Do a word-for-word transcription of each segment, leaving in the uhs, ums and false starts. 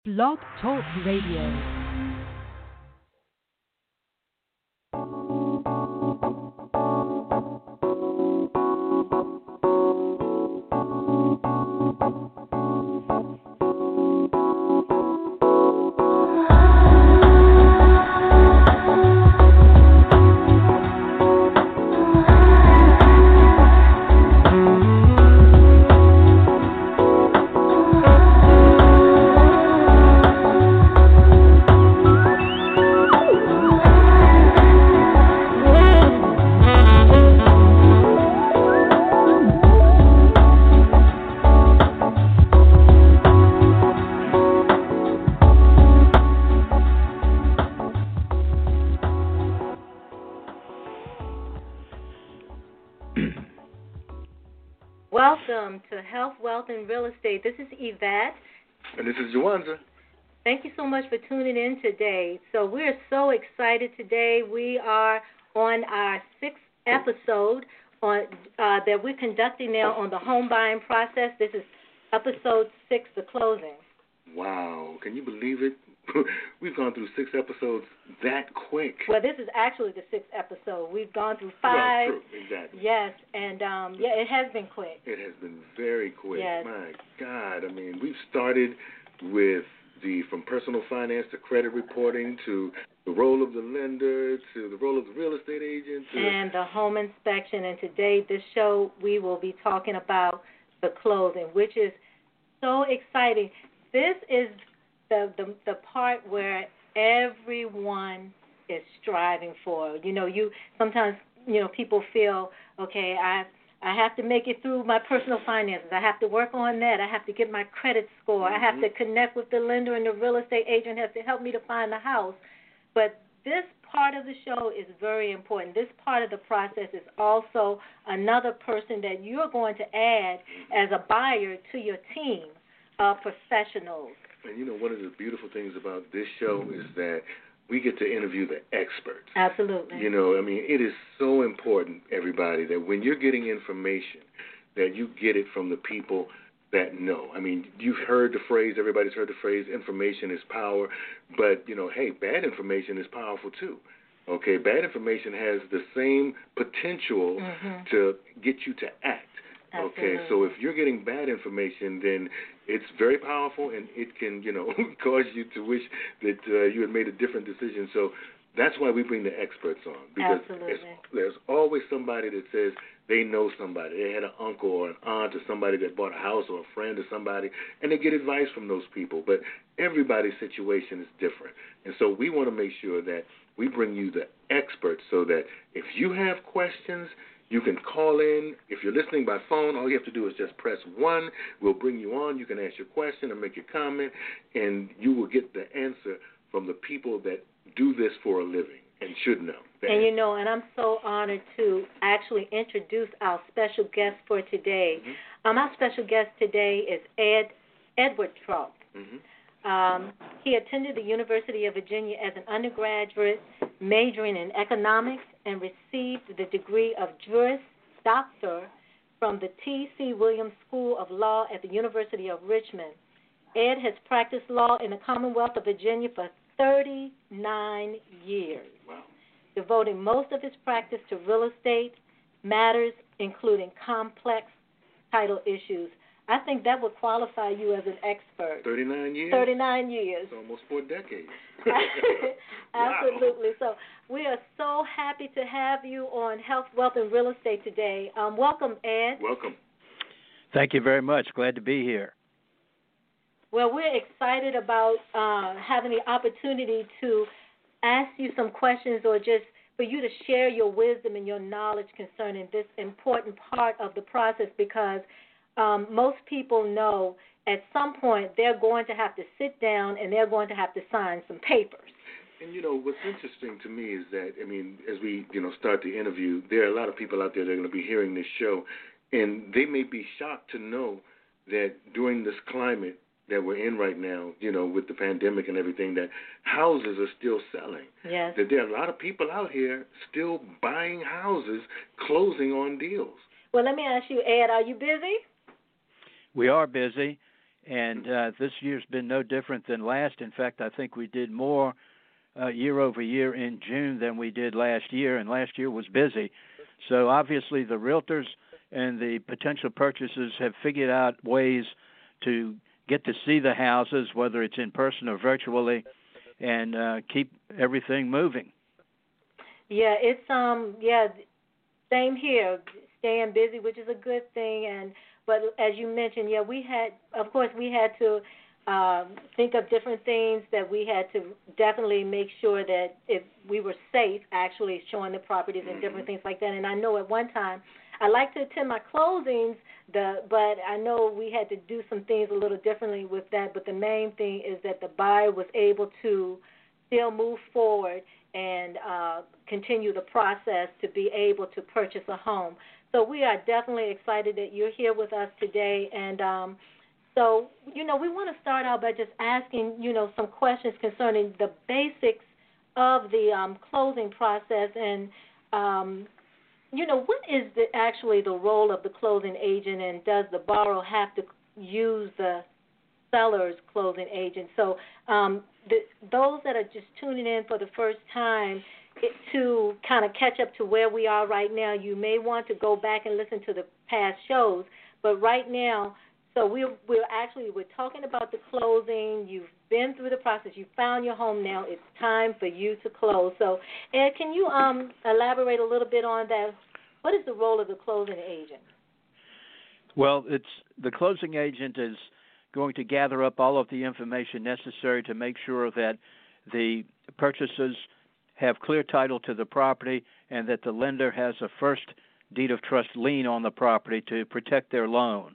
Blog Talk Radio. Welcome to Health, Wealth, and Real Estate. This is Yvette. And this is Juwanza. Thank you so much for tuning in today. So we're so excited today. We are on our sixth episode on uh, that we're conducting now on the home buying process. This is episode six, the closing. Wow. Can you believe it? We've gone through six episodes that quick. Well, this is actually the sixth episode. We've gone through five. Well, true, exactly. Yes, and um, yeah, it has been quick. It has been very quick. Yes. My God. I mean, we've started with the from personal finance to credit reporting to the role of the lender to the role of the real estate agent. To and the home inspection. And today, this show, we will be talking about the closing, which is so exciting. This is The, the the part where everyone is striving for. You know, you sometimes, you know, people feel, okay, I I have to make it through my personal finances. I have to work on that. I have to get my credit score. Mm-hmm. I have to connect with the lender, and the real estate agent has to help me to find the house. But this part of the show is very important. This part of the process is also another person that you're going to add as a buyer to your team of professionals. And, you know, one of the beautiful things about this show is that we get to interview the experts. Absolutely. You know, I mean, it is so important, everybody, that when you're getting information, that you get it from the people that know. I mean, you've heard the phrase, everybody's heard the phrase, information is power. But, you know, hey, bad information is powerful too. Okay, bad information has the same potential mm-hmm. to get you to act. Absolutely. Okay, so if you're getting bad information, then it's very powerful, and it can, you know, cause you to wish that uh, you had made a different decision. So that's why we bring the experts on, because there's always somebody that says they know somebody. They had an uncle or an aunt or somebody that bought a house, or a friend or somebody, and they get advice from those people. But everybody's situation is different, and so we want to make sure that we bring you the experts so that if you have questions, you can call in. If you're listening by phone, all you have to do is just press one. We'll bring you on. You can ask your question or make your comment, and you will get the answer from the people that do this for a living and should know. And, you know, and I'm so honored to actually introduce our special guest for today. Mm-hmm. Um, our special guest today is Ed Edward Trump. Mm-hmm. Um, he attended the University of Virginia as an undergraduate, majoring in economics, and received the degree of Juris Doctor from the T C Williams School of Law at the University of Richmond. Ed has practiced law in the Commonwealth of Virginia for thirty-nine years, wow. devoting most of his practice to real estate matters, including complex title issues. I think that would qualify you as an expert. thirty-nine years? thirty-nine years. It's almost four decades. Absolutely. Wow. So we are so happy to have you on Health, Wealth, and Real Estate today. Um, welcome, Ed. Welcome. Thank you very much. Glad to be here. Well, we're excited about uh, having the opportunity to ask you some questions, or just for you to share your wisdom and your knowledge concerning this important part of the process, because Um, most people know at some point they're going to have to sit down and they're going to have to sign some papers. And, you know, what's interesting to me is that, I mean, as we, you know, start the interview, there are a lot of people out there that are going to be hearing this show, and they may be shocked to know that during this climate that we're in right now, you know, with the pandemic and everything, that houses are still selling. Yes. That there are a lot of people out here still buying houses, closing on deals. Well, let me ask you, Ed, are you busy? We are busy, And uh, this year's been no different than last. In fact, I think we did more uh, year over year in June than we did last year, and last year was busy. So obviously the realtors and the potential purchasers have figured out ways to get to see the houses, whether it's in person or virtually, and uh, keep everything moving. Yeah, it's um yeah, same here, staying busy, which is a good thing. And but as you mentioned, yeah, we had, of course, we had to um, think of different things that we had to definitely make sure that if we were safe, actually showing the properties and different things like that. And I know at one time, I like to attend my closings, the but I know we had to do some things a little differently with that. But the main thing is that the buyer was able to still move forward and uh, continue the process to be able to purchase a home. So we are definitely excited that you're here with us today. And um, so, you know, we want to start out by just asking, you know, some questions concerning the basics of the um, closing process. And, um, you know, what is the, actually the role of the closing agent, and does the borrower have to use the seller's closing agent? So um, the, those that are just tuning in for the first time, it, to kind of catch up to where we are right now, you may want to go back and listen to the past shows. But right now, so we're, we're actually, we're talking about the closing. You've been through the process. You found your home now. It's time for you to close. So, Ed, can you um, elaborate a little bit on that? What is the role of the closing agent? Well, it's the closing agent is going to gather up all of the information necessary to make sure that the purchasers have clear title to the property and that the lender has a first deed of trust lien on the property to protect their loan.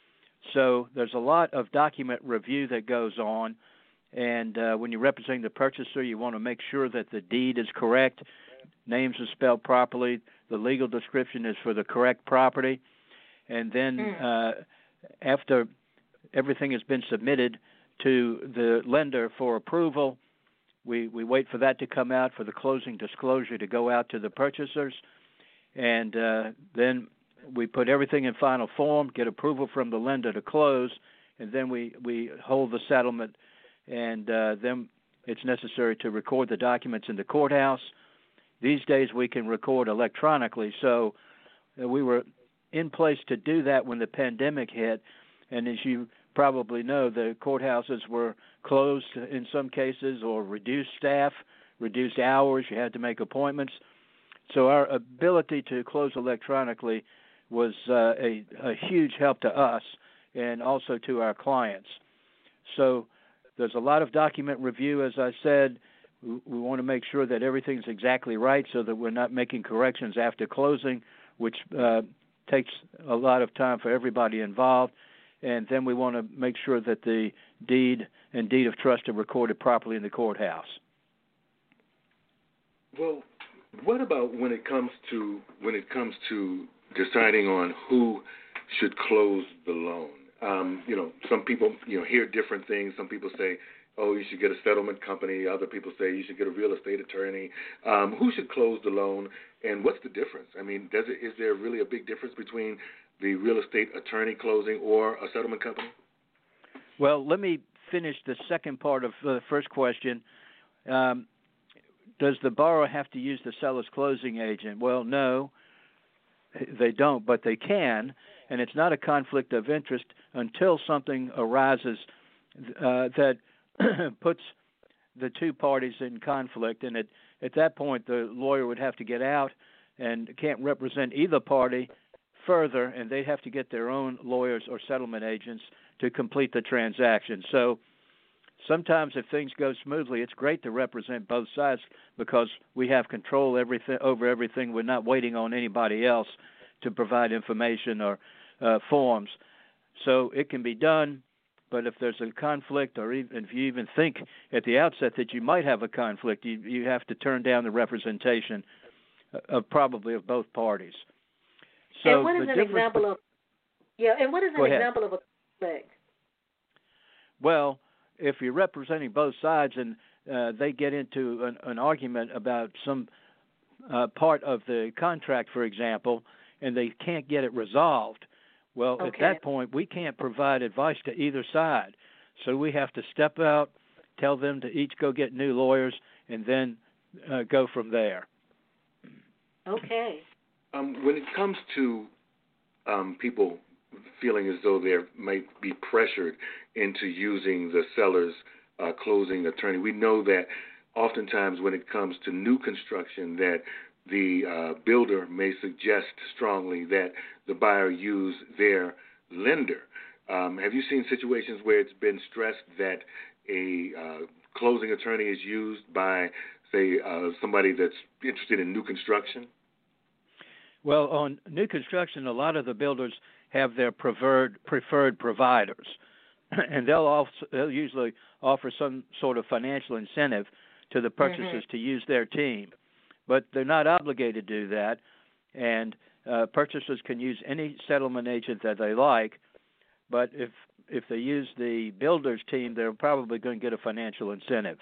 So there's a lot of document review that goes on, and uh, when you're representing the purchaser, you want to make sure that the deed is correct, names are spelled properly, the legal description is for the correct property, and then mm. uh, after everything has been submitted to the lender for approval, we, we wait for that to come out, for the closing disclosure to go out to the purchasers, and uh, then we put everything in final form, get approval from the lender to close, and then we, we hold the settlement, and uh, then it's necessary to record the documents in the courthouse. These days we can record electronically, so uh, we were in place to do that when the pandemic hit, and as you probably know, the courthouses were closed in some cases or reduced staff, reduced hours, you had to make appointments. So our ability to close electronically was uh, a, a huge help to us and also to our clients. So there's a lot of document review, as I said. We, we want to make sure that everything's exactly right so that we're not making corrections after closing, which uh, takes a lot of time for everybody involved. And then we want to make sure that the deed and deed of trust are recorded properly in the courthouse. Well, what about when it comes to when it comes to deciding on who should close the loan? Um, you know, some people you know hear different things. Some people say, "Oh, you should get a settlement company." Other people say you should get a real estate attorney. Um, who should close the loan, and what's the difference? I mean, does it is there really a big difference between the real estate attorney closing or a settlement company? Well, let me finish the second part of the first question. Um, does the borrower have to use the seller's closing agent? Well, no, they don't, but they can, and it's not a conflict of interest until something arises uh, that puts the two parties in conflict, and at, at that point the lawyer would have to get out and can't represent either party further, and they have to get their own lawyers or settlement agents to complete the transaction. So sometimes if things go smoothly, it's great to represent both sides because we have control everything over everything. We're not waiting on anybody else to provide information or uh, forms. So it can be done, but if there's a conflict, or even if you even think at the outset that you might have a conflict, you, you have to turn down the representation of probably of both parties. So and what is an example of yeah? And what is an example of a conflict? Well, if you're representing both sides and uh, they get into an, an argument about some uh, part of the contract, for example, and they can't get it resolved, Well, okay. at that point, we can't provide advice to either side. So we have to step out, tell them to each go get new lawyers, and then uh, go from there. Okay. Um, when it comes to um, people feeling as though they might be pressured into using the seller's uh, closing attorney, we know that oftentimes when it comes to new construction that the uh, builder may suggest strongly that the buyer use their lender. Um, have you seen situations where it's been stressed that a uh, closing attorney is used by, say, uh, somebody that's interested in new construction? Well, on new construction, a lot of the builders have their preferred preferred providers, and they'll also they'll usually offer some sort of financial incentive to the purchasers mm-hmm. to use their team, but they're not obligated to do that, and uh, purchasers can use any settlement agent that they like, but if if they use the builder's team, they're probably going to get a financial incentive.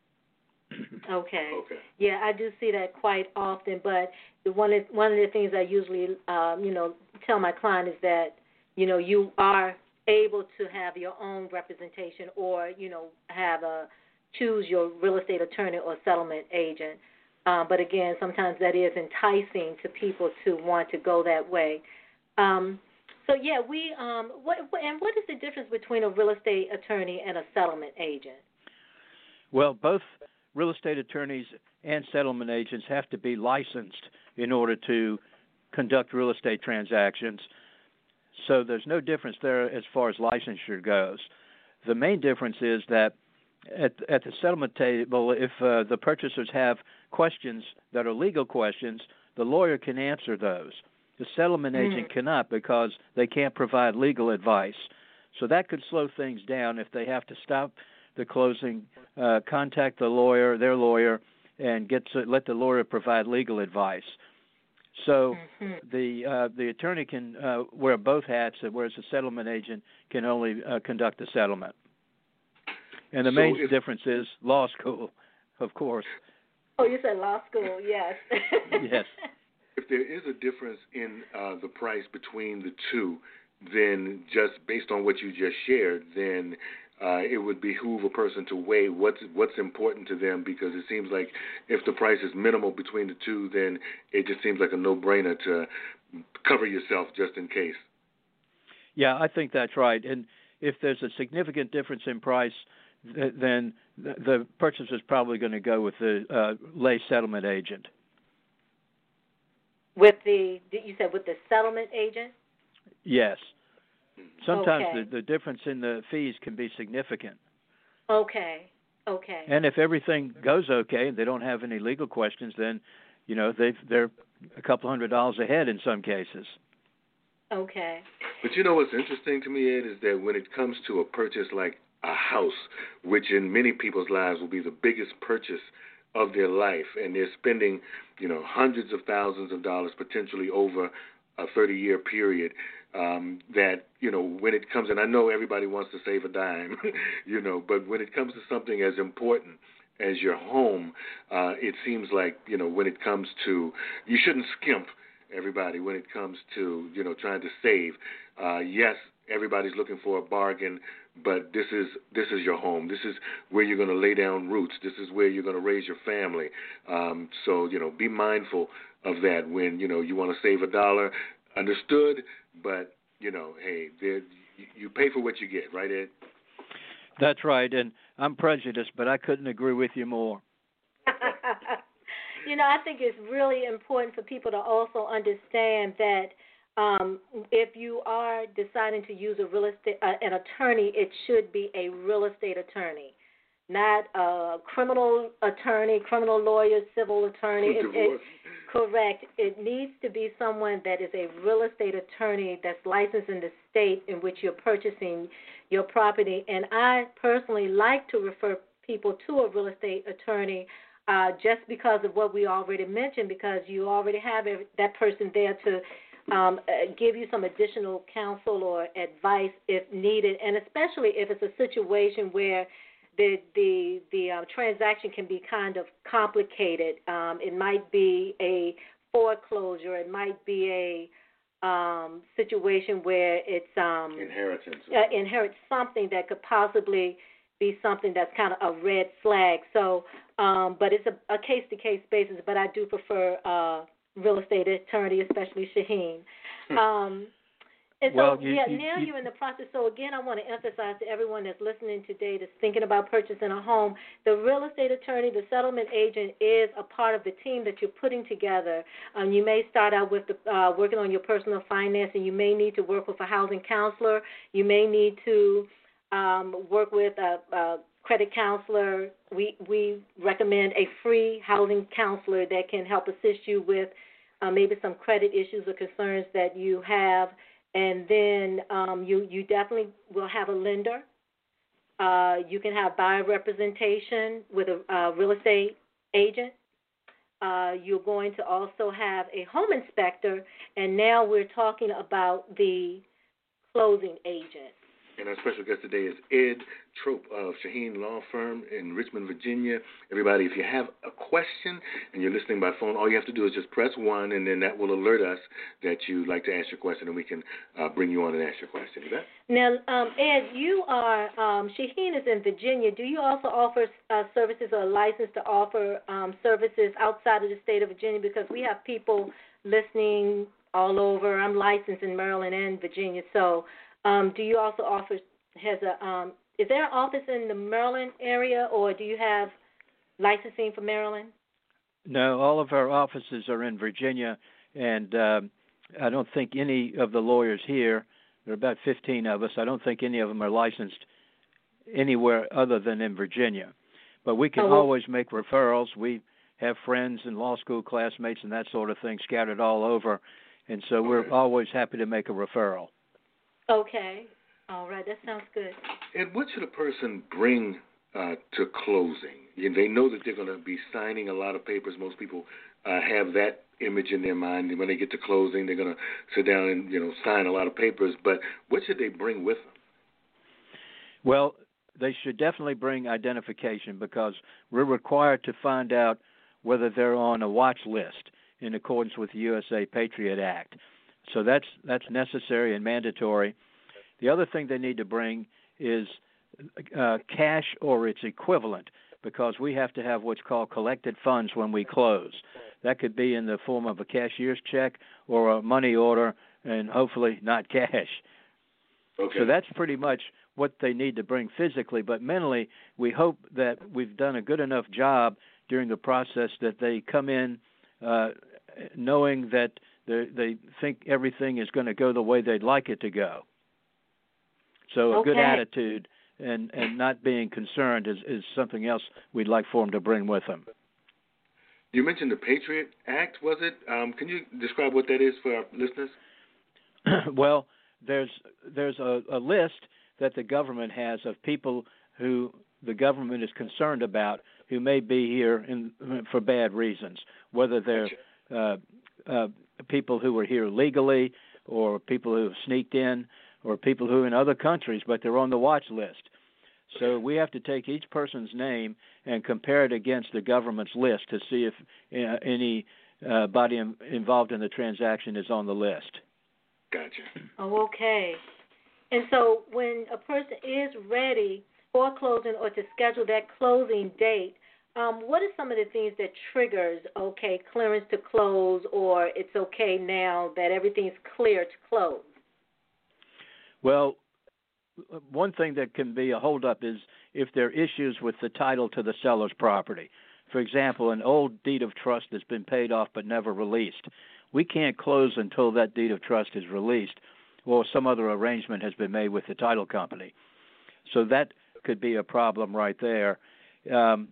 Okay. Okay. Yeah, I do see that quite often, but the one of, one of the things I usually, um, you know, tell my client is that, you know, you are able to have your own representation or, you know, have a choose your real estate attorney or settlement agent. Um, but again, sometimes that is enticing to people to want to go that way. Um, so yeah, we um, what and what is the difference between a real estate attorney and a settlement agent? Well, both real estate attorneys and settlement agents have to be licensed in order to conduct real estate transactions. So there's no difference there as far as licensure goes. The main difference is that at, at the settlement table, if uh, the purchasers have questions that are legal questions, the lawyer can answer those. The settlement mm. agent cannot because they can't provide legal advice. So that could slow things down if they have to stop the closing, uh, contact the lawyer, their lawyer, and get to, let the lawyer provide legal advice. So mm-hmm. the uh, the attorney can uh, wear both hats, whereas the settlement agent can only uh, conduct the settlement. And the so main if, difference is law school, of course. Oh, you said law school, yes. Yes. If there is a difference in uh, the price between the two, then just based on what you just shared, then uh, it would behoove a person to weigh what's what's important to them, because it seems like if the price is minimal between the two, then it just seems like a no-brainer to cover yourself just in case. Yeah, I think that's right. And if there's a significant difference in price, th- then th- the purchaser is probably going to go with the uh, lay settlement agent. With the, you said with the settlement agent? Yes. Sometimes okay. the, the difference in the fees can be significant. Okay, okay. And if everything goes okay and they don't have any legal questions, then, you know, they've, they're a couple hundred dollars ahead in some cases. Okay. But you know what's interesting to me, Ed, is that when it comes to a purchase like a house, which in many people's lives will be the biggest purchase of their life, and they're spending, you know, hundreds of thousands of dollars potentially over a thirty-year period, um, that, you know, when it comes, and I know everybody wants to save a dime, you know, but when it comes to something as important as your home, uh, it seems like, you know, when it comes to, you shouldn't skimp, everybody, when it comes to, you know, trying to save. Uh, yes, everybody's looking for a bargain, but this is this is your home. This is where you're going to lay down roots. This is where you're going to raise your family. Um, so, you know, be mindful of that when, you know, you want to save a dollar. Understood, but, you know, hey, you, you pay for what you get, right, Ed? That's right, and I'm prejudiced, but I couldn't agree with you more. You know, I think it's really important for people to also understand that um, if you are deciding to use a real estate uh, an attorney, it should be a real estate attorney, not a criminal attorney, criminal lawyer, civil attorney. It, it, correct. It needs to be someone that is a real estate attorney that's licensed in the state in which you're purchasing your property. And I personally like to refer people to a real estate attorney uh, just because of what we already mentioned, because you already have that person there to Um, uh, give you some additional counsel or advice if needed, and especially if it's a situation where the the the um, transaction can be kind of complicated. Um, it might be a foreclosure. It might be a um, situation where it's um, inheritance, uh, inherits something that could possibly be something that's kind of a red flag. So, um, but it's a, a case-to-case basis. But I do prefer uh, real estate attorney, especially Shaheen. Um, and so, well, you, yeah, you, now you, you're in the process. So, again, I want to emphasize to everyone that's listening today that's thinking about purchasing a home, the real estate attorney, the settlement agent is a part of the team that you're putting together. Um, you may start out with the, uh, working on your personal finance, and you may need to work with a housing counselor. You may need to um, work with a, a credit counselor. We, we recommend a free housing counselor that can help assist you with uh, maybe some credit issues or concerns that you have. And then um, you, you definitely will have a lender. Uh, you can have buyer representation with a uh, real estate agent. Uh, you're going to also have a home inspector. And now we're talking about the closing agent. And our special guest today is Ed Trope of Shaheen Law Firm in Richmond, Virginia. Everybody, if you have a question and you're listening by phone, all you have to do is just press one, and then that will alert us that you'd like to ask your question, and we can uh, bring you on and ask your question. Is that? Now, um, Ed, you are, um, Shaheen is in Virginia. Do you also offer uh, services or a license to offer um, services outside of the state of Virginia? Because we have people listening all over. I'm licensed in Maryland and Virginia, so Um, do you also offer, has a, um, is there an office in the Maryland area, or do you have licensing for Maryland? No, all of our offices are in Virginia, and uh, I don't think any of the lawyers here, there are about fifteen of us, I don't think any of them are licensed anywhere other than in Virginia. But we can oh, well, always make referrals. We have friends and law school classmates and that sort of thing scattered all over, and so we're always happy to make a referral. Okay. All right. That sounds good. And what should a person bring uh, to closing? They know that they're going to be signing a lot of papers. Most people uh, have that image in their mind. And when they get to closing, they're going to sit down and, you know, sign a lot of papers. But what should they bring with them? Well, they should definitely bring identification, because we're required to find out whether they're on a watch list in accordance with the U S A Patriot Act. So that's that's necessary and mandatory. The other thing they need to bring is uh, cash or its equivalent, because we have to have what's called collected funds when we close. That could be in the form of a cashier's check or a money order, and hopefully not cash. Okay. So that's pretty much what they need to bring physically. But mentally, we hope that we've done a good enough job during the process that they come in uh, knowing that They, they think everything is going to go the way they'd like it to go. So a okay. good attitude and, and not being concerned is, is something else we'd like for them to bring with them. You mentioned the Patriot Act, was it? Um, can you describe what that is for our listeners? Well, there's there's a, a list that the government has of people who the government is concerned about who may be here in, for bad reasons, whether they're uh, uh, people who are here legally, or people who have sneaked in, or people who are in other countries, but they're on the watch list. So we have to take each person's name and compare it against the government's list to see if uh, any uh, body in, involved in the transaction is on the list. Gotcha. Oh, okay. And so when a person is ready for closing or to schedule that closing date, Um, what are some of the things that triggers, okay, clearance to close, or it's okay now that everything's clear to close? Well, one thing that can be a holdup is if there are issues with the title to the seller's property. For example, an old deed of trust that's been paid off but never released. We can't close until that deed of trust is released, or some other arrangement has been made with the title company. So that could be a problem right there. Um,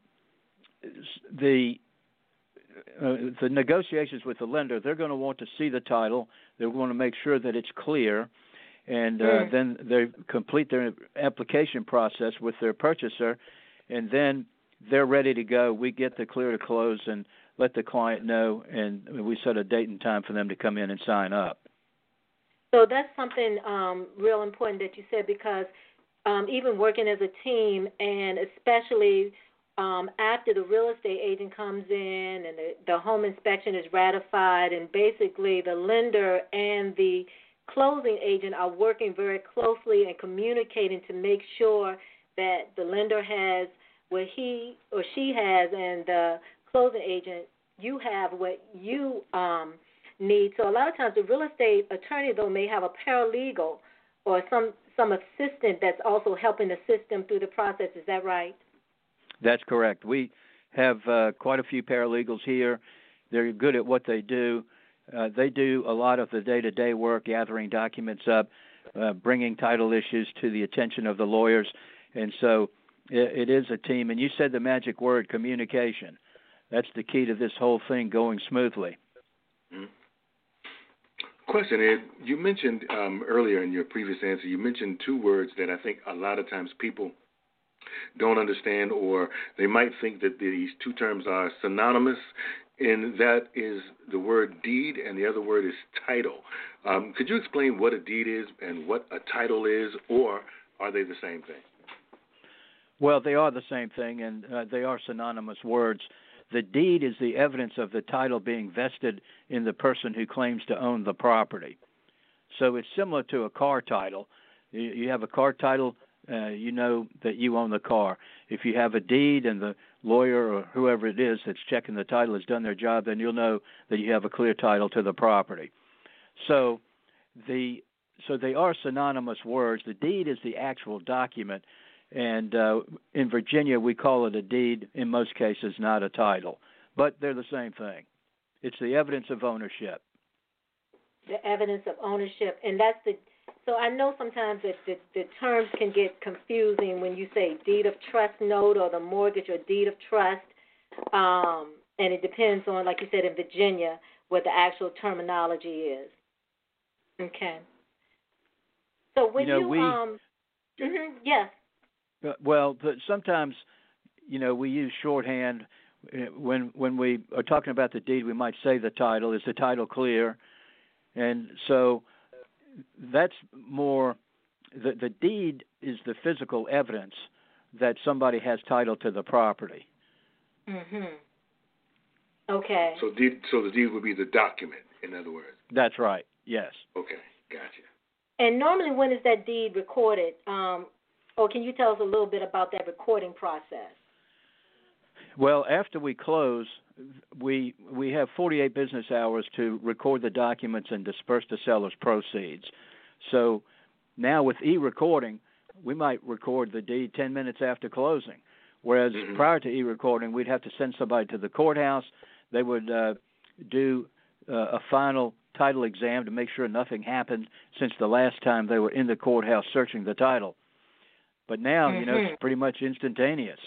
The uh, the negotiations with the lender, they're going to want to see the title. They're going to make sure that it's clear, and uh, mm. then they complete their application process with their purchaser, and then they're ready to go. We get the clear to close and let the client know, and we set a date and time for them to come in and sign up. So that's something um, real important that you said, because um, even working as a team, and especially um, after the real estate agent comes in and the, the home inspection is ratified, and basically the lender and the closing agent are working very closely and communicating to make sure that the lender has what he or she has, and the closing agent, you have what you um, need. So a lot of times the real estate attorney, though, may have a paralegal or some, some assistant that's also helping assist them through the process. Is that right? That's correct. We have uh, quite a few paralegals here. They're good at what they do. Uh, they do a lot of the day-to-day work, gathering documents up, uh, bringing title issues to the attention of the lawyers. And so it, it is a team. And you said the magic word, communication. That's the key to this whole thing going smoothly. Mm-hmm. Question, Ed, you mentioned um, earlier in your previous answer, you mentioned two words that I think a lot of times people don't understand, or they might think that these two terms are synonymous, and that is the word deed and the other word is title. Um, could you explain what a deed is and what a title is, or are they the same thing? Well, they are the same thing, and uh, they are synonymous words. The deed is the evidence of the title being vested in the person who claims to own the property. So it's similar to a car title. You, you have a car title, uh, you know that you own the car. If you have a deed and the lawyer or whoever it is that's checking the title has done their job, then you'll know that you have a clear title to the property. So the so they are synonymous words. The deed is the actual document, and uh, in Virginia we call it a deed in most cases, not a title. But they're the same thing. It's the evidence of ownership. The evidence of ownership, and that's the. So I know sometimes that the, the terms can get confusing when you say deed of trust note or the mortgage or deed of trust, um, and it depends on, like you said, in Virginia, what the actual terminology is. Okay. So when you, know, you we, um, mm-hmm, yes. Well, sometimes, you know, we use shorthand. When when we are talking about the deed, we might say the title. Is the title clear? And so that's more, the, the deed is the physical evidence that somebody has title to the property. Mm-hmm. Okay. So deed, so the deed would be the document, in other words. That's right, yes. Okay, gotcha. And normally when is that deed recorded? Um, or can you tell us a little bit about that recording process? Well, after we close, we we have forty-eight business hours to record the documents and disperse the seller's proceeds. So now with e-recording, we might record the deed ten minutes after closing, whereas mm-hmm. prior to e-recording, we'd have to send somebody to the courthouse. They would uh, do uh, a final title exam to make sure nothing happened since the last time they were in the courthouse searching the title. But now, mm-hmm. you know, it's pretty much instantaneous.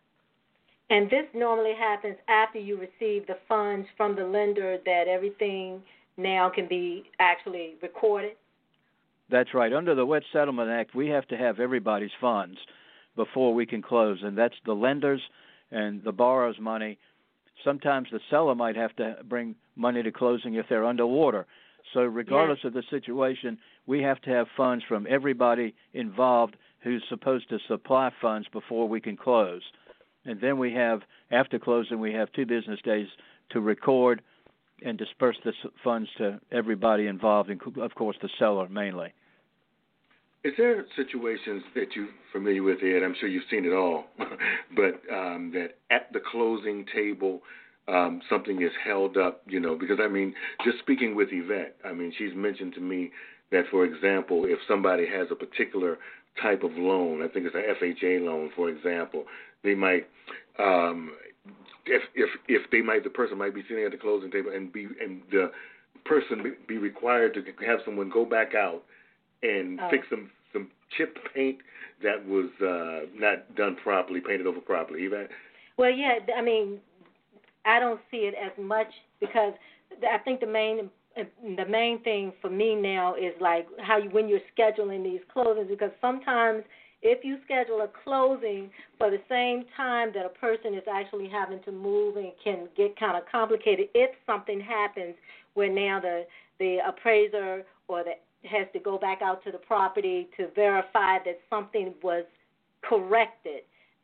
And this normally happens after you receive the funds from the lender, that everything now can be actually recorded? That's right. Under the Wet Settlement Act, we have to have everybody's funds before we can close, and that's the lender's and the borrower's money. Sometimes the seller might have to bring money to closing if they're underwater. So regardless yes. of the situation, we have to have funds from everybody involved who's supposed to supply funds before we can close. And then we have, after closing, we have two business days to record and disperse the funds to everybody involved, including, of course, the seller mainly. Is there situations that you're familiar with, Ed? I'm sure you've seen it all, but um, that at the closing table, um, something is held up, you know, because, I mean, just speaking with Yvette, I mean, she's mentioned to me that, for example, if somebody has a particular type of loan, I think it's an F H A loan, for example, they might, um, if if if they might, the person might be sitting at the closing table and be and the person be, be required to have someone go back out and oh. fix some some chip paint that was uh, not done properly, painted over properly. Even well, yeah, I mean, I don't see it as much because I think the main the main thing for me now is like how you, when you're scheduling these closings, because sometimes if you schedule a closing for the same time that a person is actually having to move, and can get kind of complicated if something happens where now the, the appraiser or the has to go back out to the property to verify that something was corrected,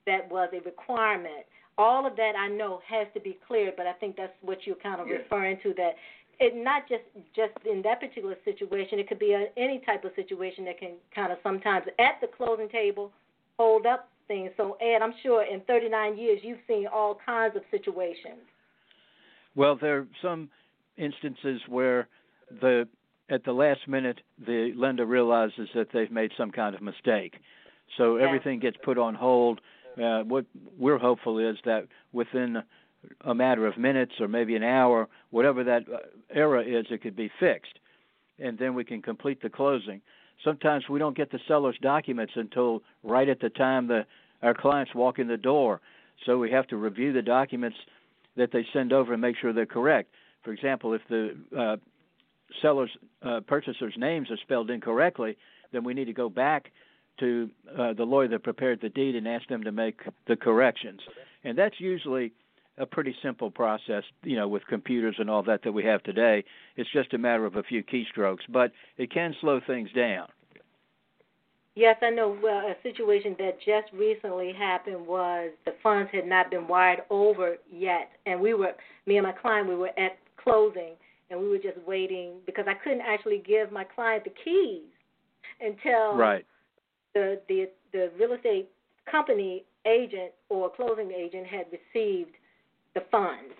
that was a requirement. All of that I know has to be cleared, but I think that's what you're kind of yeah. referring to, that it not just just in that particular situation. It could be a, any type of situation that can kind of sometimes at the closing table hold up things. So, Ed, I'm sure in thirty-nine years you've seen all kinds of situations. Well, there are some instances where the at the last minute the lender realizes that they've made some kind of mistake. So yeah. everything gets put on hold. Uh, what we're hopeful is that within a matter of minutes or maybe an hour, whatever that error is, it could be fixed, and then we can complete the closing. Sometimes we don't get the seller's documents until right at the time the our clients walk in the door, so we have to review the documents that they send over and make sure they're correct. For example, if the uh, seller's uh, purchaser's names are spelled incorrectly, then we need to go back to uh, the lawyer that prepared the deed and ask them to make the corrections. And that's usually a pretty simple process, you know, with computers and all that that we have today. It's just a matter of a few keystrokes, but it can slow things down. Yes, I know. Well, a situation that just recently happened was the funds had not been wired over yet, and we were, me and my client, we were at closing, and we were just waiting because I couldn't actually give my client the keys until right. the the the real estate company agent or closing agent had received the funds.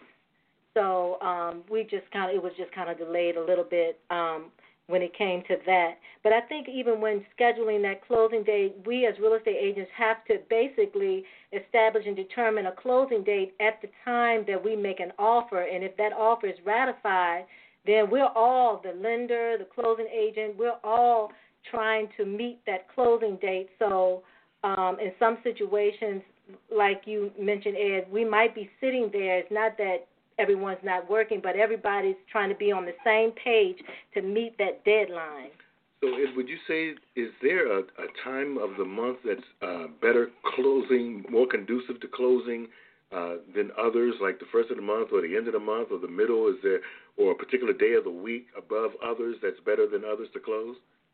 So um, we just kind of, it was just kind of delayed a little bit um, when it came to that. But I think even when scheduling that closing date, we as real estate agents have to basically establish and determine a closing date at the time that we make an offer. And if that offer is ratified, then we're all, the lender, the closing agent, we're all trying to meet that closing date. So um, in some situations, like you mentioned, Ed, we might be sitting there. It's not that everyone's not working, but everybody's trying to be on the same page to meet that deadline. So, Ed, would you say, is there a, a time of the month that's uh, better closing, more conducive to closing uh, than others, like the first of the month or the end of the month or the middle? Is there, or a particular day of the week above others that's better than others to close?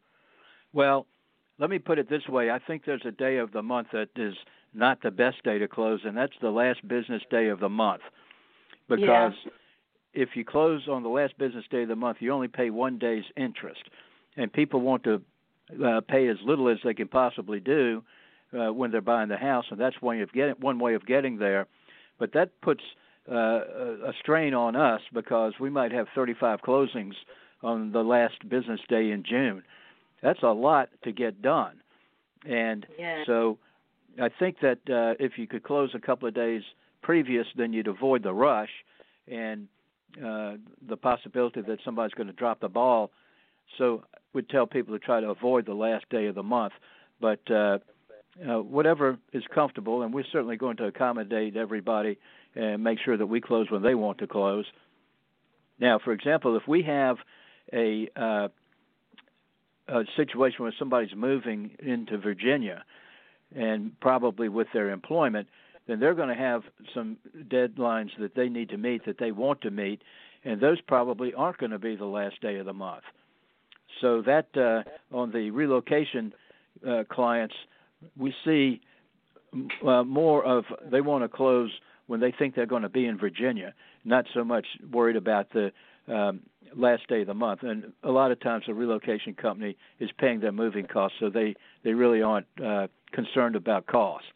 Well, let me put it this way. I think there's a day of the month that is not the best day to close, and that's the last business day of the month. Because yeah. if you close on the last business day of the month, you only pay one day's interest. And people want to uh, pay as little as they can possibly do uh, when they're buying the house, and that's one way of getting, one way of getting there. But that puts uh, a strain on us because we might have thirty-five closings on the last business day in June. That's a lot to get done. And yeah. so I think that uh, if you could close a couple of days previous, then you'd avoid the rush and uh, the possibility that somebody's going to drop the ball. So we'd tell people to try to avoid the last day of the month. But uh, uh, whatever is comfortable, and we're certainly going to accommodate everybody and make sure that we close when they want to close. Now, for example, if we have a, uh, a situation where somebody's moving into Virginia and probably with their employment, then they're going to have some deadlines that they need to meet, that they want to meet, and those probably aren't going to be the last day of the month. So that uh, on the relocation uh, clients, we see uh, more of they want to close when they think they're going to be in Virginia, not so much worried about the um, last day of the month. And a lot of times the relocation company is paying their moving costs, so they, they really aren't uh, concerned about cost.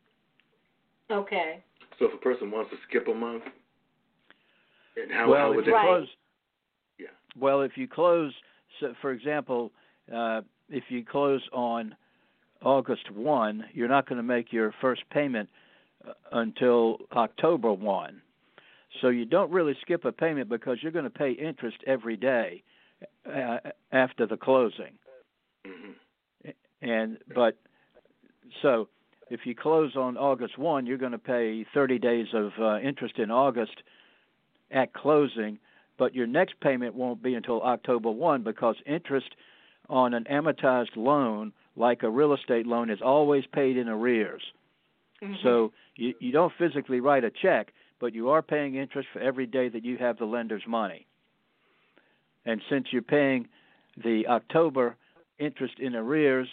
Okay. So if a person wants to skip a month, and how, well, how would if they you right. close? Yeah. Well, if you close, so for example, uh, if you close on August first, you're not going to make your first payment uh, until October first. So you don't really skip a payment because you're going to pay interest every day uh, after the closing. Mm-hmm. And but so. If you close on August first, you're going to pay thirty days of uh, interest in August at closing, but your next payment won't be until October first because interest on an amortized loan, like a real estate loan, is always paid in arrears. Mm-hmm. So you, you don't physically write a check, but you are paying interest for every day that you have the lender's money. And since you're paying the October interest in arrears,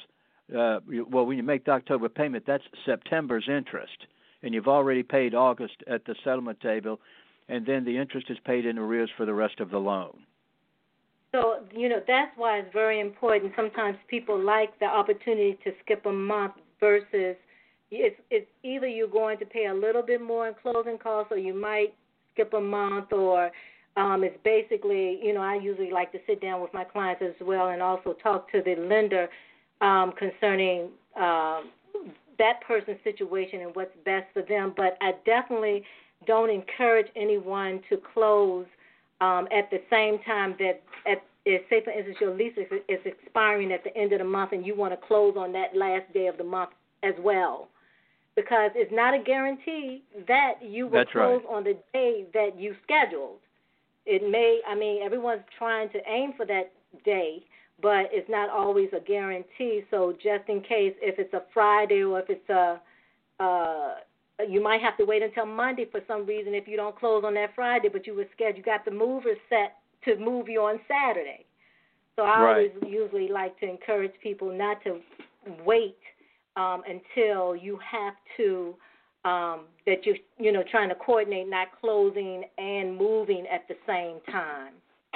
uh, well, when you make the October payment, that's September's interest, and you've already paid August at the settlement table, and then the interest is paid in arrears for the rest of the loan. So, you know, that's why it's very important. Sometimes people like the opportunity to skip a month versus it's, it's either you're going to pay a little bit more in closing costs or you might skip a month, or um, it's basically, you know, I usually like to sit down with my clients as well and also talk to the lender um, concerning uh, that person's situation and what's best for them. But I definitely don't encourage anyone to close Um, at the same time that, at, say for instance, your lease is, is expiring at the end of the month and you want to close on that last day of the month as well, because it's not a guarantee that you will That's close right. on the day that you scheduled. It may, I mean, everyone's trying to aim for that day, but it's not always a guarantee. So just in case, if it's a Friday or if it's a uh, you might have to wait until Monday for some reason if you don't close on that Friday, but you were scheduled, you got the mover set to move you on Saturday. So I Right. always usually like to encourage people not to wait um, until you have to, um, that you're, you know, trying to coordinate not closing and moving at the same time.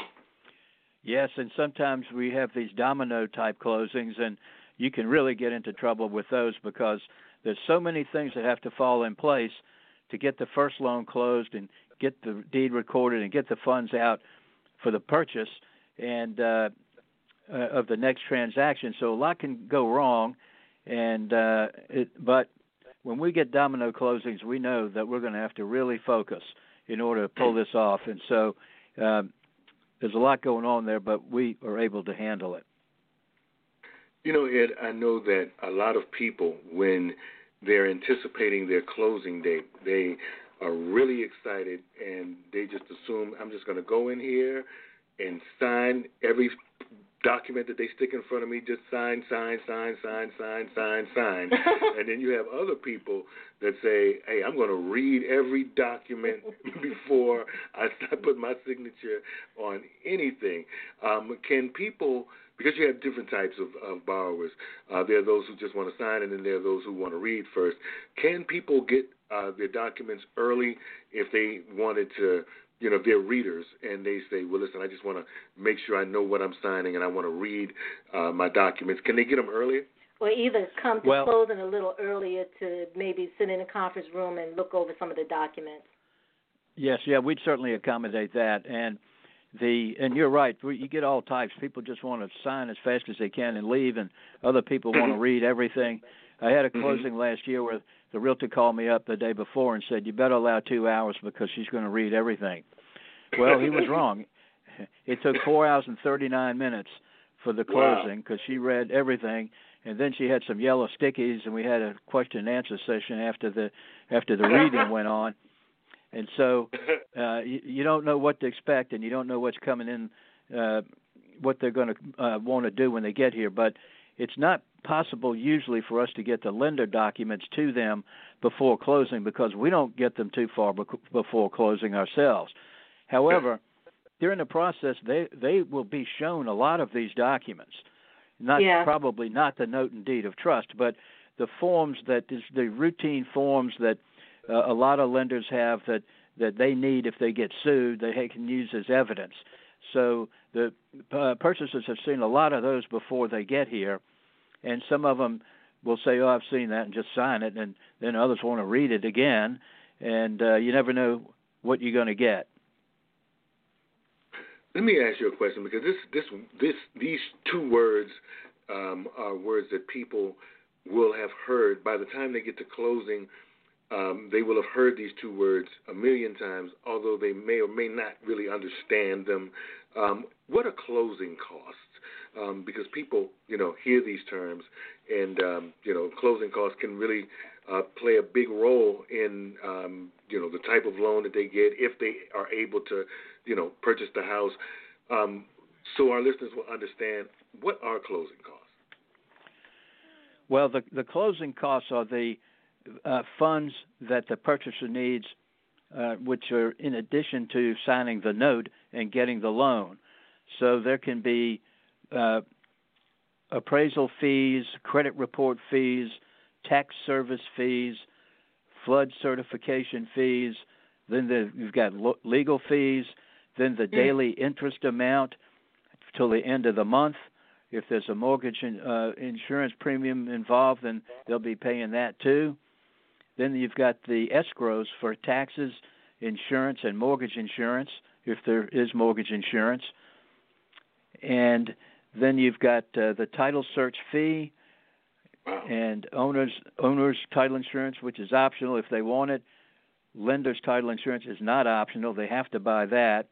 Yes, and sometimes we have these domino-type closings, and you can really get into trouble with those because there's so many things that have to fall in place to get the first loan closed and get the deed recorded and get the funds out for the purchase and uh, uh, of the next transaction. So a lot can go wrong, and uh, it, but when we get domino closings, we know that we're going to have to really focus in order to pull this off. And so um, there's a lot going on there, but we are able to handle it. You know, Ed, I know that a lot of people, when they're anticipating their closing date, they are really excited and they just assume, I'm just going to go in here and sign every document that they stick in front of me, just sign, sign, sign, sign, sign, sign, sign. And then you have other people that say, hey, I'm going to read every document before I start putting my signature on anything. Um, can people, because you have different types of, of borrowers, uh, there are those who just want to sign and then there are those who want to read first. Can people get uh, their documents early if they wanted to, you know, if they're readers and they say, well, listen, I just want to make sure I know what I'm signing and I want to read uh, my documents. Can they get them earlier? Or either come to well, closing a little earlier to maybe sit in a conference room and look over some of the documents. Yes, yeah, we'd certainly accommodate that. And the and you're right, you get all types. People just want to sign as fast as they can and leave, and other people want to read everything. I had a closing mm-hmm. last year where the realtor called me up the day before and said, you better allow two hours because she's going to read everything. Well, he was wrong. It took four hours and thirty-nine minutes for the closing because wow. she read everything, and then she had some yellow stickies, and we had a question and answer session after the after the reading went on. And so uh, you, you don't know what to expect, and you don't know what's coming in, uh, what they're going to uh, want to do when they get here. But it's not possible usually for us to get the lender documents to them before closing because we don't get them too far before closing ourselves. However, during the process, they they will be shown a lot of these documents. Not yeah. probably not the note and deed of trust, but the forms that is the routine forms that uh, a lot of lenders have that, that they need if they get sued, they can use as evidence. So the uh, purchasers have seen a lot of those before they get here, and some of them will say, "Oh, I've seen that," and just sign it, and then others want to read it again, and uh, you never know what you're going to get. Let me ask you a question because this, this, this, these two words um, are words that people will have heard. By the time they get to closing, um, they will have heard these two words a million times, although they may or may not really understand them. Um, what are closing costs? Um, because people, you know, hear these terms, and um, you know, closing costs can really uh, play a big role in, um, you know, the type of loan that they get if they are able to, you know, purchase the house. Um, so our listeners will understand, what are closing costs? Well, the the closing costs are the uh, funds that the purchaser needs, uh, which are in addition to signing the note and getting the loan. So there can be uh, appraisal fees, credit report fees, tax service fees, flood certification fees. Then the, you've got lo- legal fees. Then the daily interest amount till the end of the month. If there's a mortgage in, uh, insurance premium involved, then they'll be paying that too. Then you've got the escrows for taxes, insurance, and mortgage insurance, if there is mortgage insurance. And then you've got uh, the title search fee and owner's owner's title insurance, which is optional if they want it. Lender's title insurance is not optional; they have to buy that.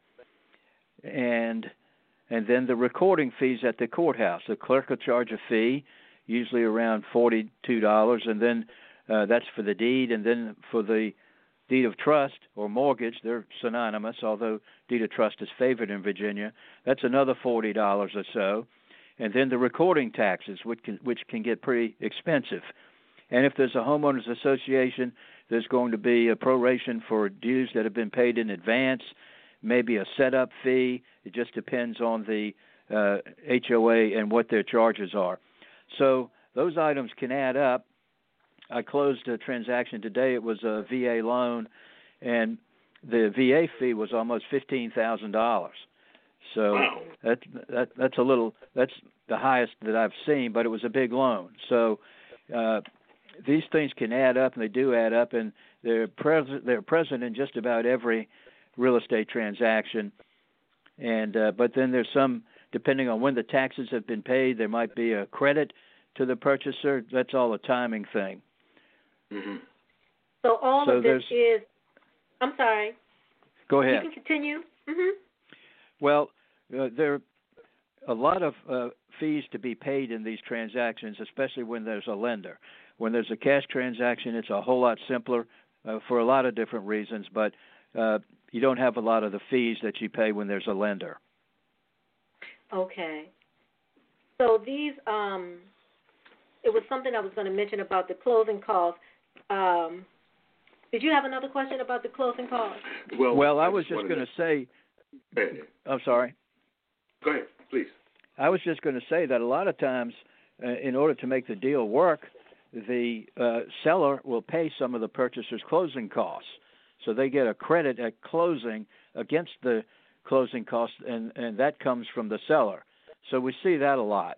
And and then the recording fees at the courthouse. The clerk will charge a fee, usually around forty-two dollars, and then uh, that's for the deed, and then for the deed of trust or mortgage, they're synonymous, although deed of trust is favored in Virginia. That's another forty dollars or so. And then the recording taxes, which can, which can get pretty expensive. And if there's a homeowners association, there's going to be a proration for dues that have been paid in advance, maybe a setup fee. It just depends on the uh, H O A and what their charges are. So those items can add up. I closed a transaction today. It was a V A loan, and the V A fee was almost fifteen thousand dollars. So wow. that, that that's a little that's the highest that I've seen, but it was a big loan. So uh, these things can add up, and they do add up, and they're present they're present in just about every real estate transaction. And uh, but then there's some, depending on when the taxes have been paid, there might be a credit to the purchaser. That's all a timing thing. Mm-hmm. So all so of this is. I'm sorry. Go ahead. You can continue. Mm-hmm. Well, uh, there are a lot of uh, fees to be paid in these transactions, especially when there's a lender. When there's a cash transaction, it's a whole lot simpler uh, for a lot of different reasons, but uh, you don't have a lot of the fees that you pay when there's a lender. Okay. So these, um, it was something I was going to mention about the closing costs. Um, did you have another question about the closing costs? Well, well I, I was just just going to say, Go ahead. I'm sorry. Go ahead, please. I was just going to say that a lot of times, uh, in order to make the deal work, the uh, seller will pay some of the purchaser's closing costs. So they get a credit at closing against the closing costs, and, and that comes from the seller. So we see that a lot.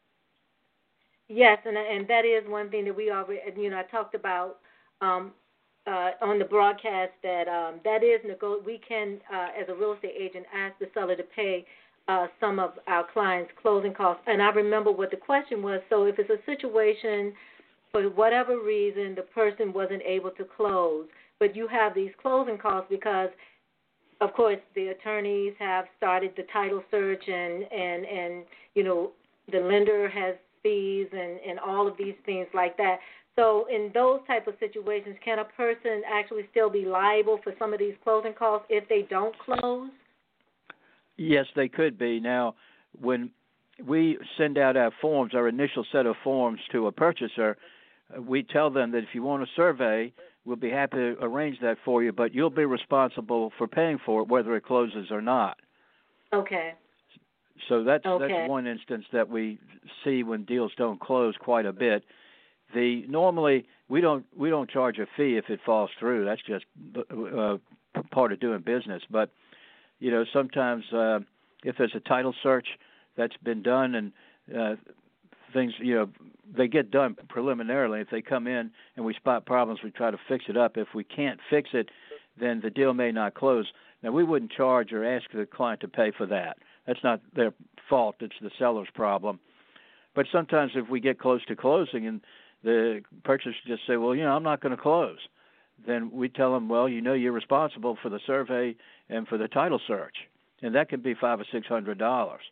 Yes, and and that is one thing that we already, you know, I talked about um, uh, on the broadcast that um, that is nego- we can, uh, as a real estate agent, ask the seller to pay uh, some of our clients' closing costs. And I remember what the question was. So if it's a situation, for whatever reason, the person wasn't able to close, but you have these closing costs because, of course, the attorneys have started the title search and, and, and you know, the lender has fees and, and all of these things like that. So in those type of situations, can a person actually still be liable for some of these closing costs if they don't close? Yes, they could be. Now, when we send out our forms, our initial set of forms to a purchaser, we tell them that if you want a survey, we'll be happy to arrange that for you, but you'll be responsible for paying for it whether it closes or not. Okay. So that's okay. that's one instance that we see when deals don't close quite a bit. The normally we don't we don't charge a fee if it falls through. That's just uh, part of doing business. But you know, sometimes uh, if there's a title search that's been done and uh, things, you know, they get done preliminarily. If they come in and we spot problems, we try to fix it up. If we can't fix it, then the deal may not close. Now, we wouldn't charge or ask the client to pay for that. That's not their fault. It's the seller's problem. But sometimes if we get close to closing and the purchaser just say, well, you know, I'm not going to close, then we tell them, well, you know, you're responsible for the survey and for the title search, and that can be five or six hundred dollars.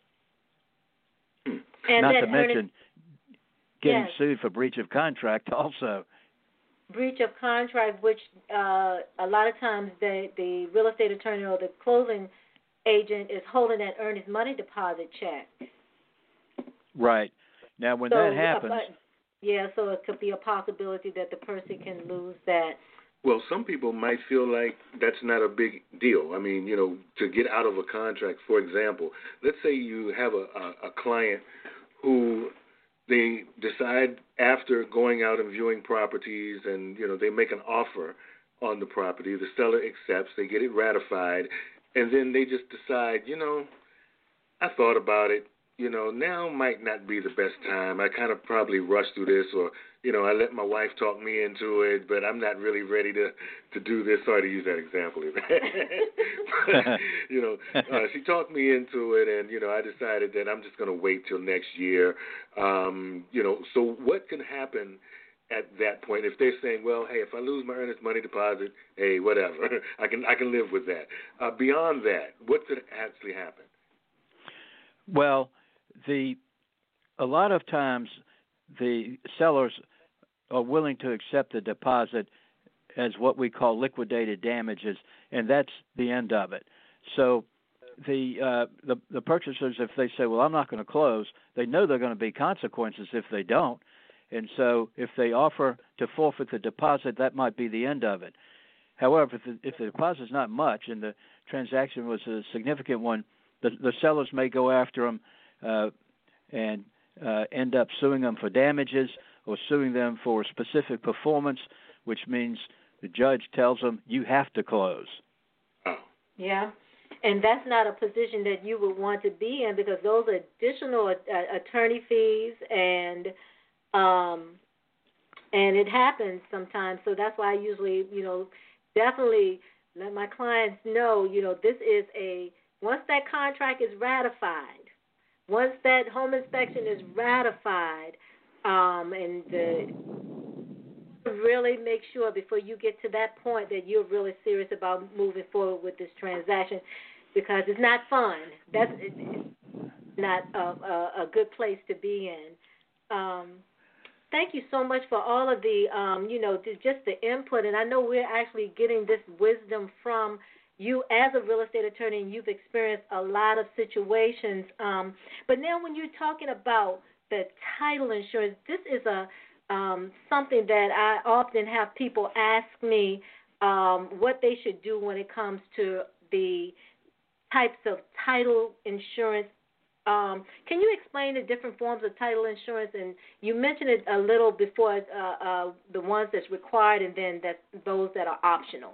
And not to earning, mention getting yes. sued for breach of contract also. Breach of contract, which uh, a lot of times the, the real estate attorney or the closing agent is holding that earnest money deposit check. Right. Now, when so, that happens... Uh, yeah, so it could be a possibility that the person can lose that. Well, some people might feel like that's not a big deal. I mean, you know, to get out of a contract, for example, let's say you have a, a, a client who they decide after going out and viewing properties, and you know they make an offer on the property. The seller accepts. They get it ratified, and then they just decide, you know, I thought about it. You know, now might not be the best time. I kind of probably rushed through this, or you know, I let my wife talk me into it, but I'm not really ready to to do this. Sorry to use that example. But, you know, uh, she talked me into it, and you know, I decided that I'm just going to wait till next year. Um, you know, so what can happen at that point if they're saying, well, hey, if I lose my earnest money deposit, hey, whatever, I can I can live with that. Uh, beyond that, what could actually happen? Well, the a lot of times the sellers are willing to accept the deposit as what we call liquidated damages, and that's the end of it. So the uh, the, the purchasers, if they say, well, I'm not going to close, they know there are going to be consequences if they don't. And so if they offer to forfeit the deposit, that might be the end of it. However, if the, if the deposit is not much and the transaction was a significant one, the, the sellers may go after them uh, and uh, end up suing them for damages or suing them for specific performance, which means the judge tells them you have to close. Yeah, and that's not a position that you would want to be in, because those are additional uh, attorney fees, and um, and it happens sometimes. So that's why I usually, you know, definitely let my clients know, you know, this is a, once that contract is ratified, once that home inspection is ratified, um, and the, really make sure before you get to that point that you're really serious about moving forward with this transaction, because it's not fun. That's it's not a, a, a good place to be in. Um, thank you so much for all of the, um, you know, just the input. And I know we're actually getting this wisdom from you as a real estate attorney, and you've experienced a lot of situations. Um, but now when you're talking about the title insurance, this is a um, something that I often have people ask me um, what they should do when it comes to the types of title insurance. Um, can you explain the different forms of title insurance? And you mentioned it a little before, uh, uh, the ones that's required and then that those that are optional.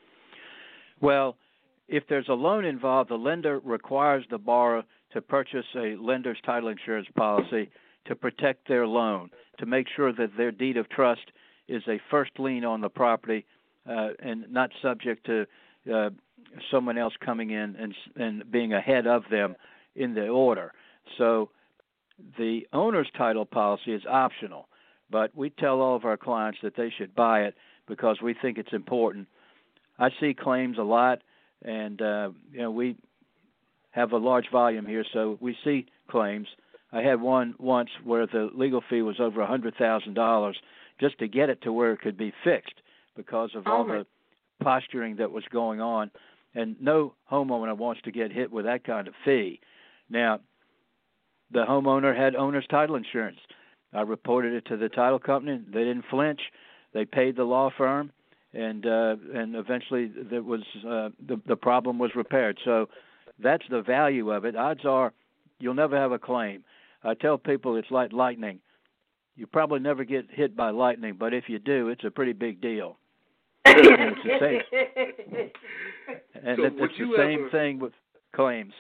Well, if there's a loan involved, the lender requires the borrower to purchase a lender's title insurance policy to protect their loan, to make sure that their deed of trust is a first lien on the property uh, and not subject to uh, someone else coming in and, and being ahead of them in the order. So the owner's title policy is optional, but we tell all of our clients that they should buy it because we think it's important. I see claims a lot, and uh, you know, we have a large volume here, so we see claims. I had one once where the legal fee was over one hundred thousand dollars just to get it to where it could be fixed because of all the posturing that was going on, and no homeowner wants to get hit with that kind of fee. Now, the homeowner had owner's title insurance. I reported it to the title company. They didn't flinch. They paid the law firm, and uh, and eventually there was uh, the the problem was repaired. So that's the value of it. Odds are you'll never have a claim. I tell people it's like lightning. You probably never get hit by lightning, but if you do, it's a pretty big deal. and it's the same, and so it, it's the same ever, thing with claims.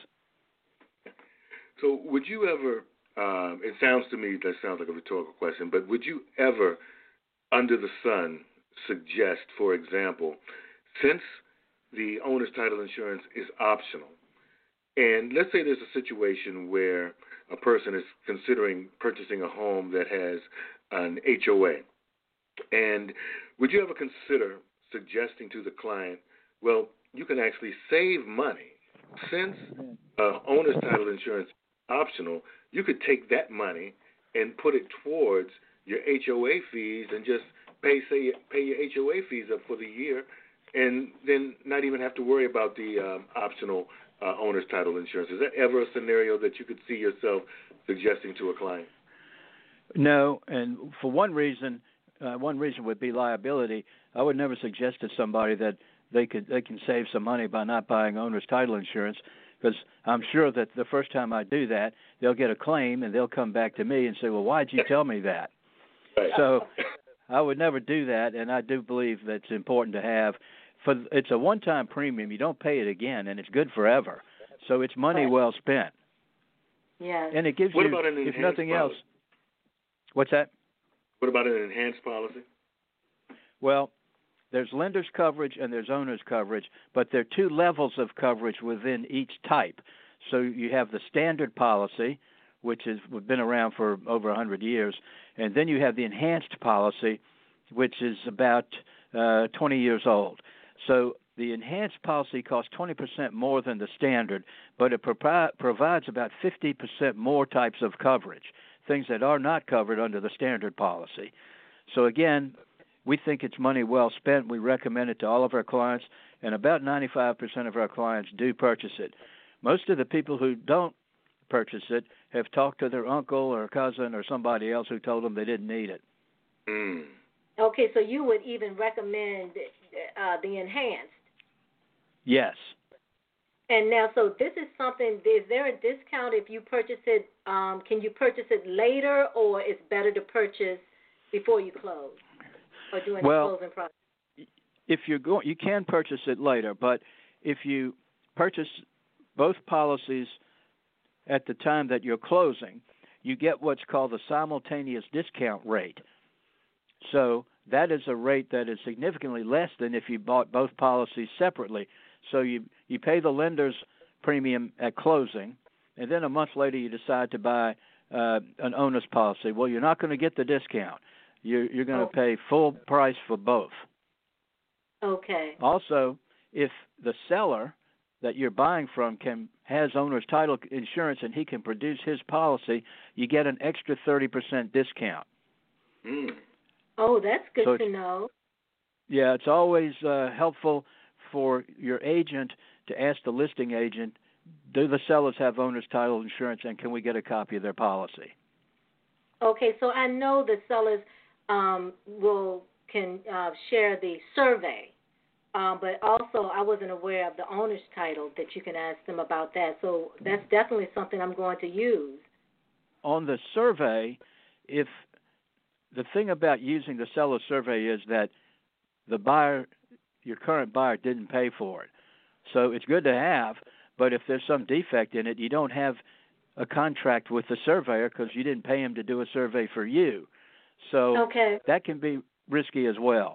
So would you ever, um, it sounds to me, that sounds like a rhetorical question, but would you ever, under the sun, suggest, for example, since the owner's title insurance is optional, and let's say there's a situation where a person is considering purchasing a home that has an H O A, and would you ever consider suggesting to the client, well, you can actually save money since uh, owner's title insurance is optional, you could take that money and put it towards your H O A fees and just pay say pay your H O A fees up for the year, and then not even have to worry about the um, optional uh, owner's title insurance. Is that ever a scenario that you could see yourself suggesting to a client? No, and for one reason, uh, one reason would be liability. I would never suggest to somebody that they could they can save some money by not buying owner's title insurance, because I'm sure that the first time I do that, they'll get a claim and they'll come back to me and say, well, why'd you tell me that? Right. So I would never do that, and I do believe that it's important to have. For it's a one-time premium. You don't pay it again, and it's good forever. So it's money Right. well spent. Yeah. And it gives what you, about an if enhanced nothing policy? else. What's that? What about an enhanced policy? Well, there's lender's coverage and there's owner's coverage, but there are two levels of coverage within each type. So you have the standard policy, which has been around for over one hundred years, and then you have the enhanced policy, which is about uh, twenty years old. So the enhanced policy costs twenty percent more than the standard, but it pro- provides about fifty percent more types of coverage, things that are not covered under the standard policy. So again, we think it's money well spent. We recommend it to all of our clients, and about ninety-five percent of our clients do purchase it. Most of the people who don't purchase it have talked to their uncle or cousin or somebody else who told them they didn't need it. Mm. Okay, so you would even recommend uh, the enhanced. Yes. And now, so this is something, is there a discount if you purchase it? Um, can you purchase it later, or it's better to purchase before you close or during well, the closing process? If you're going, you can purchase it later, but if you purchase both policies at the time that you're closing, you get what's called the simultaneous discount rate. So that is a rate that is significantly less than if you bought both policies separately. So you, you pay the lender's premium at closing, and then a month later you decide to buy uh, an owner's policy. Well, you're not going to get the discount. You're, you're going to Oh. pay full price for both. Okay. Also, if the seller that you're buying from can has owner's title insurance and he can produce his policy, you get an extra thirty percent discount. Mm. Oh, that's good So to it's- know. Yeah, it's always uh, helpful for your agent to ask the listing agent, do the sellers have owner's title insurance, and can we get a copy of their policy? Okay, so I know the sellers um, will can uh, share the survey, um, but also I wasn't aware of the owner's title that you can ask them about that. So that's definitely something I'm going to use. On the survey, if the thing about using the seller survey is that the buyer, your current buyer, didn't pay for it. So it's good to have, but if there's some defect in it, you don't have a contract with the surveyor because you didn't pay him to do a survey for you. So Okay. that can be risky as well.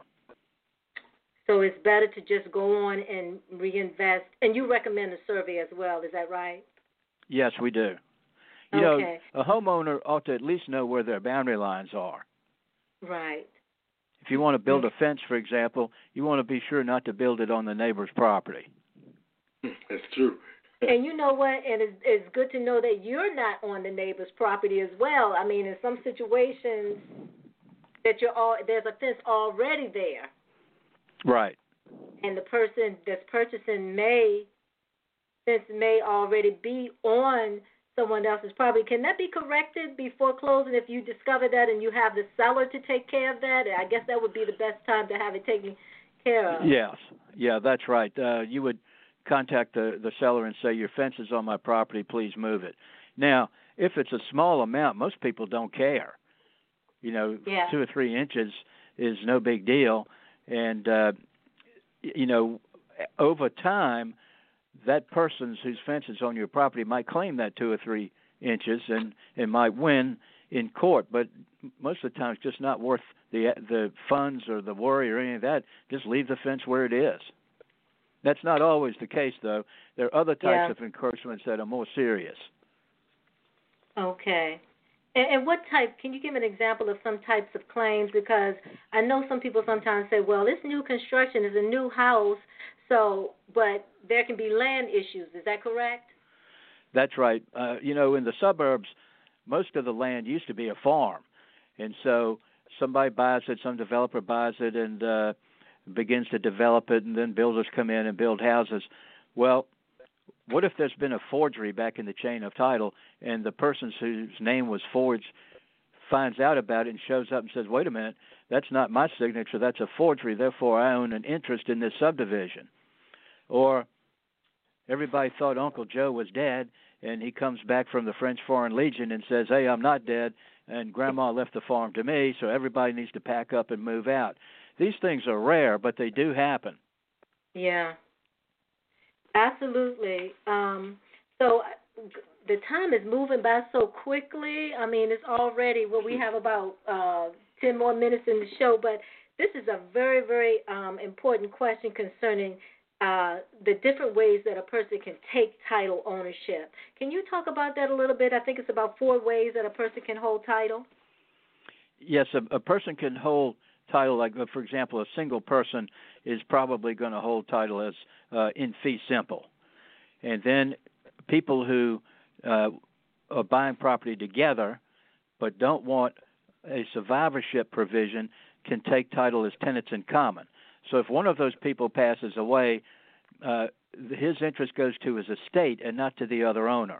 So it's better to just go on and reinvest. And you recommend a survey as well, is that right? Yes, we do. You Okay. know, a homeowner ought to at least know where their boundary lines are. Right. If you want to build a fence, for example, you want to be sure not to build it on the neighbor's property. That's true. And you know what? And it's, it's good to know that you're not on the neighbor's property as well. I mean, in some situations that you're all there's a fence already there, Right. and the person that's purchasing may fence may already be on someone else's property. Can that be corrected before closing if you discover that and you have the seller to take care of that? I guess that would be the best time to have it taken care of. Yes. Yeah, that's right. Uh, you would contact the, the seller and say, your fence is on my property, please move it. Now, if it's a small amount, most people don't care. You know, Yeah. two or three inches is no big deal. And, uh, you know, over time, that person whose fence is on your property might claim that two or three inches and, and might win in court. But most of the time, it's just not worth the the funds or the worry or any of that. Just leave the fence where it is. That's not always the case, though. There are other types Yeah. of encroachments that are more serious. Okay. And, and what type, can you give an example of some types of claims? Because I know some people sometimes say, well, it's new construction, it's a new house, so, but there can be land issues. Is that correct? That's right. Uh, you know, in the suburbs, most of the land used to be a farm. And so somebody buys it, some developer buys it and uh, begins to develop it, and then builders come in and build houses. Well, what if there's been a forgery back in the chain of title, and the person whose name was forged finds out about it and shows up and says, wait a minute, that's not my signature, that's a forgery, therefore I own an interest in this subdivision. Or everybody thought Uncle Joe was dead, and he comes back from the French Foreign Legion and says, hey, I'm not dead, and Grandma left the farm to me, so everybody needs to pack up and move out. These things are rare, but they do happen. Yeah, absolutely. Um, so the time is moving by so quickly. I mean, it's already, well, we have about uh, ten more minutes in the show, but this is a very, very um, important question concerning uh, the different ways that a person can take title ownership. Can you talk about that a little bit? I think it's about four ways that a person can hold title. Yes, a, a person can hold title, like, for example, a single person is probably going to hold title as uh, in fee simple. And then people who uh, are buying property together but don't want a survivorship provision can take title as tenants in common. So if one of those people passes away, uh, his interest goes to his estate and not to the other owner.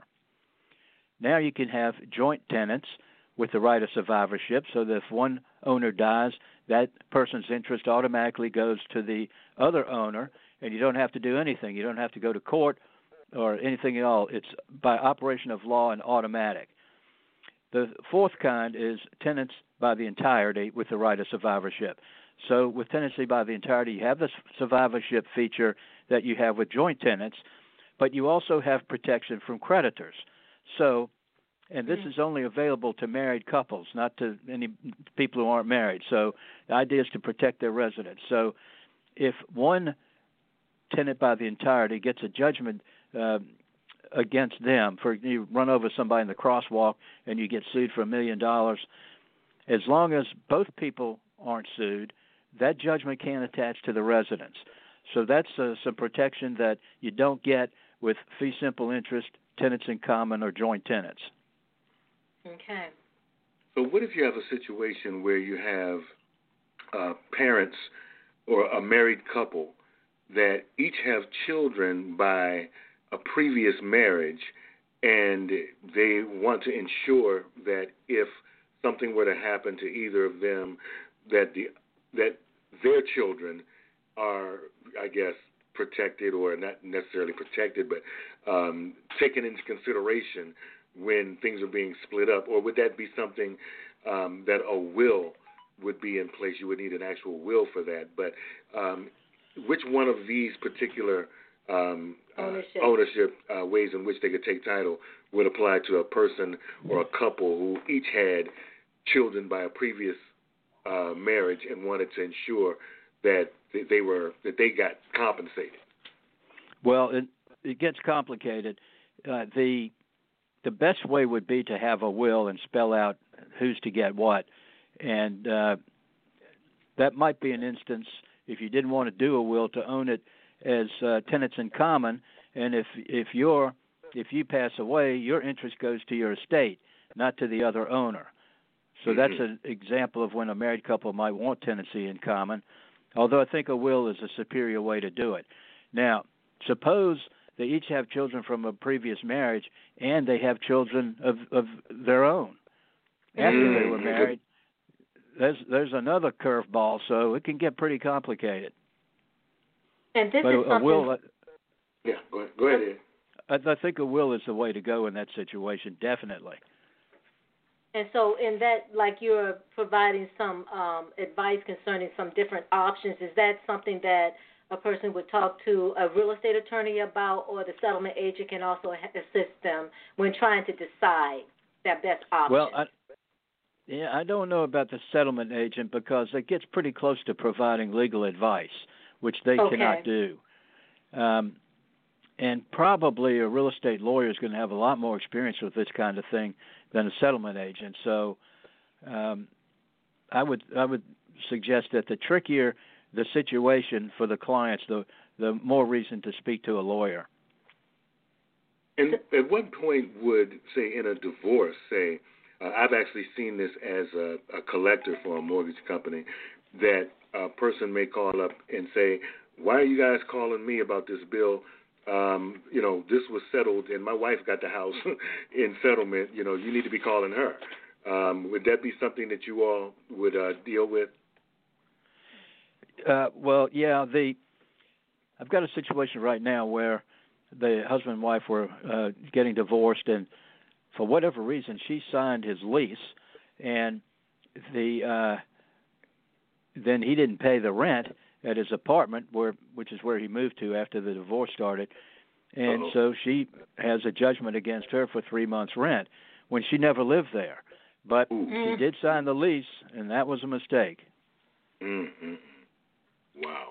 Now you can have joint tenants with the right of survivorship, so that if one owner dies, that person's interest automatically goes to the other owner, and you don't have to do anything. You don't have to go to court or anything at all. It's by operation of law and automatic. The fourth kind is tenants by the entirety with the right of survivorship. So with tenancy by the entirety, you have the survivorship feature that you have with joint tenants, but you also have protection from creditors. So, and this mm-hmm. is only available to married couples, not to any people who aren't married. So the idea is to protect their residents. So if one tenant by the entirety gets a judgment uh, against them, for you run over somebody in the crosswalk and you get sued for a million dollars, as long as both people aren't sued, that judgment can't attach to the residents. So that's uh, some protection that you don't get with fee simple interest, tenants in common, or joint tenants. Okay. So what if you have a situation where you have uh, parents or a married couple that each have children by a previous marriage, and they want to ensure that if something were to happen to either of them, that the that their children are, I guess, protected, or not necessarily protected, but um, taken into consideration when things are being split up? Or would that be something um, that a will would be in place? You would need an actual will for that. But um, which one of these particular um, ownership, uh, ownership uh, ways in which they could take title would apply to a person or a couple who each had children by a previous uh, marriage and wanted to ensure that they were that they got compensated? Well, it it gets complicated. Uh, the the best way would be to have a will and spell out who's to get what, and uh, that might be an instance if you didn't want to do a will to own it as uh, tenants in common, and if if you're if you pass away, your interest goes to your estate, not to the other owner. So mm-hmm. that's an example of when a married couple might want tenancy in common, although I think a will is a superior way to do it. Now, suppose they each have children from a previous marriage and they have children of, of their own after mm-hmm. they were married. There's there's another curveball, so it can get pretty complicated. And this but is a, something... a will, yeah, go ahead. Go ahead. I, I think a will is the way to go in that situation, definitely. And so in that, like you're providing some um, advice concerning some different options, is that something that a person would talk to a real estate attorney about, or the settlement agent can also assist them when trying to decide their best option? Well, I, yeah, I don't know about the settlement agent because it gets pretty close to providing legal advice, which they okay. cannot do. Um, and probably a real estate lawyer is going to have a lot more experience with this kind of thing than a settlement agent. So um, I would I would suggest that the trickier the situation for the clients, the the more reason to speak to a lawyer. And at what point would, say, in a divorce, say, uh, I've actually seen this as a, a collector for a mortgage company, that a person may call up and say, why are you guys calling me about this bill? Um, you know, this was settled, and my wife got the house in settlement. You know, you need to be calling her. Um, would that be something that you all would uh, deal with? Uh, well, yeah. The I've got a situation right now where the husband and wife were uh, getting divorced, and for whatever reason, she signed his lease, and the uh, then he didn't pay the rent at his apartment, where which is where he moved to after the divorce started, and Uh-oh. so she has a judgment against her for three months' rent when she never lived there. But Mm-hmm. she did sign the lease, and that was a mistake. Mm-hmm. Wow.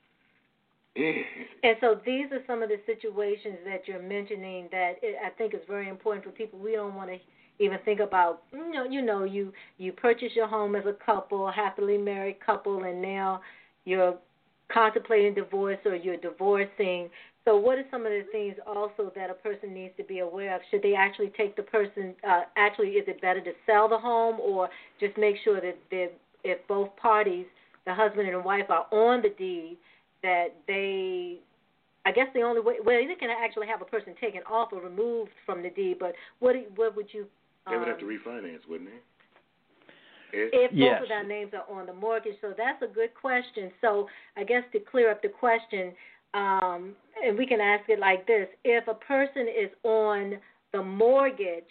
And so these are some of the situations that you're mentioning that it, I think is very important for people. We don't want to even think about, you know, you know, you, you purchase your home as a couple, a happily married couple, and now you're contemplating divorce or you're divorcing. So what are some of the things also that a person needs to be aware of? Should they actually take the person, uh, actually, is it better to sell the home or just make sure that if both parties, the husband and the wife, are on the deed, that they, I guess the only way, well, they can actually have a person taken off or removed from the deed, but what what would you? Um, they would have to refinance, wouldn't they? If, if yes. both of their names are on the mortgage. So that's a good question. So I guess to clear up the question, um, and we can ask it like this: if a person is on the mortgage,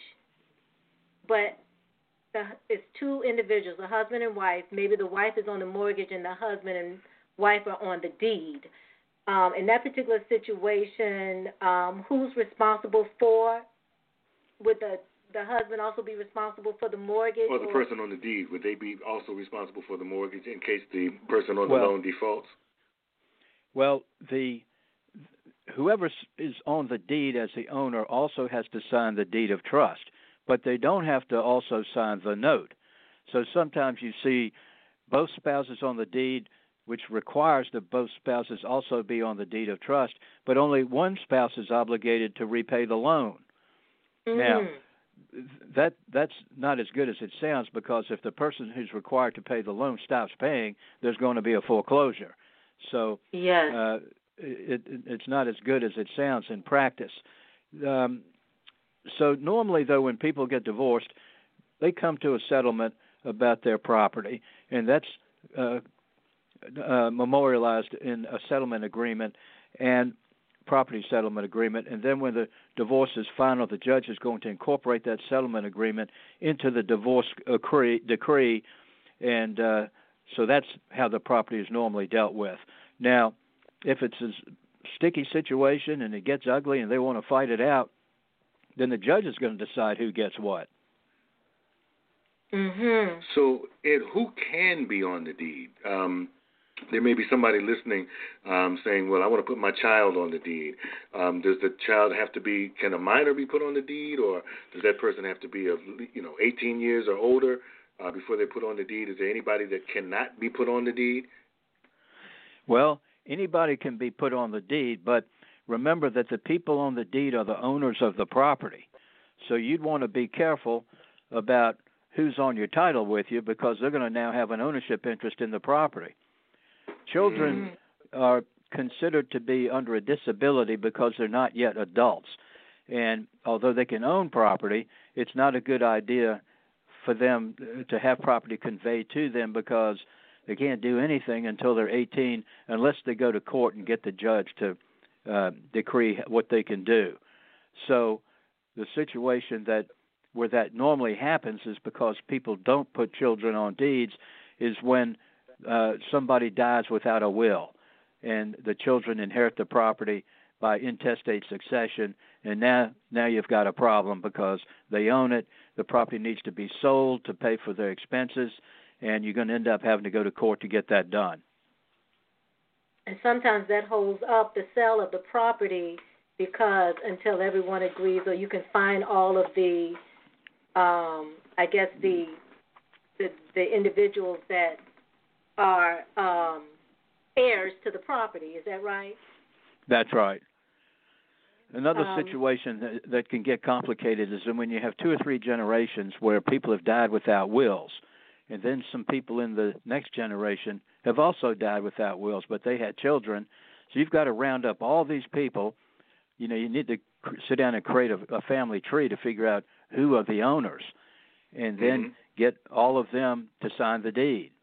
but the, it's two individuals, a husband and wife, maybe the wife is on the mortgage and the husband and wife are on the deed. Um, in that particular situation, um, who's responsible for? Would the, the husband also be responsible for the mortgage? Or the or? person on the deed, would they be also responsible for the mortgage in case the person on the Well, loan defaults? Well, the whoever is on the deed as the owner also has to sign the deed of trust, but they don't have to also sign the note. So sometimes you see both spouses on the deed, which requires that both spouses also be on the deed of trust, but only one spouse is obligated to repay the loan. Mm. Now, that that's not as good as it sounds, because if the person who's required to pay the loan stops paying, there's going to be a foreclosure. So yes. uh, it, it, it's not as good as it sounds in practice. Um, so normally, though, when people get divorced, they come to a settlement about their property, and that's uh, uh, memorialized in a settlement agreement and property settlement agreement. And then when the divorce is final, the judge is going to incorporate that settlement agreement into the divorce decree, decree and uh, so that's how the property is normally dealt with. Now, if it's a sticky situation and it gets ugly and they want to fight it out, then the judge is going to decide who gets what. Mm-hmm. So, Ed, who can be on the deed? Um, there may be somebody listening um, saying, well, I want to put my child on the deed. Um, does the child have to be, can a minor be put on the deed, or does that person have to be, of, you know, eighteen years or older uh, before they put on the deed? Is there anybody that cannot be put on the deed? Well, anybody can be put on the deed, but remember that the people on the deed are the owners of the property. So you'd want to be careful about who's on your title with you, because they're going to now have an ownership interest in the property. Children mm. are considered to be under a disability because they're not yet adults. And although they can own property, it's not a good idea for them to have property conveyed to them, because they can't do anything until they're eighteen unless they go to court and get the judge to uh, decree what they can do. So the situation that where that normally happens is because people don't put children on deeds is when uh, somebody dies without a will, and the children inherit the property by intestate succession, and now now you've got a problem because they own it. The property needs to be sold to pay for their expenses, and you're going to end up having to go to court to get that done. And sometimes that holds up the sale of the property, because until everyone agrees, or you can find all of the, um, I guess the, the the individuals that are um, heirs to the property. Is that right? That's right. Another Um, situation that, that can get complicated is when you have two or three generations where people have died without wills, and then some people in the next generation have also died without wills, but they had children. So you've got to round up all these people. You know, you need to cr- sit down and create a, a family tree to figure out who are the owners, and then mm-hmm. get all of them to sign the deed.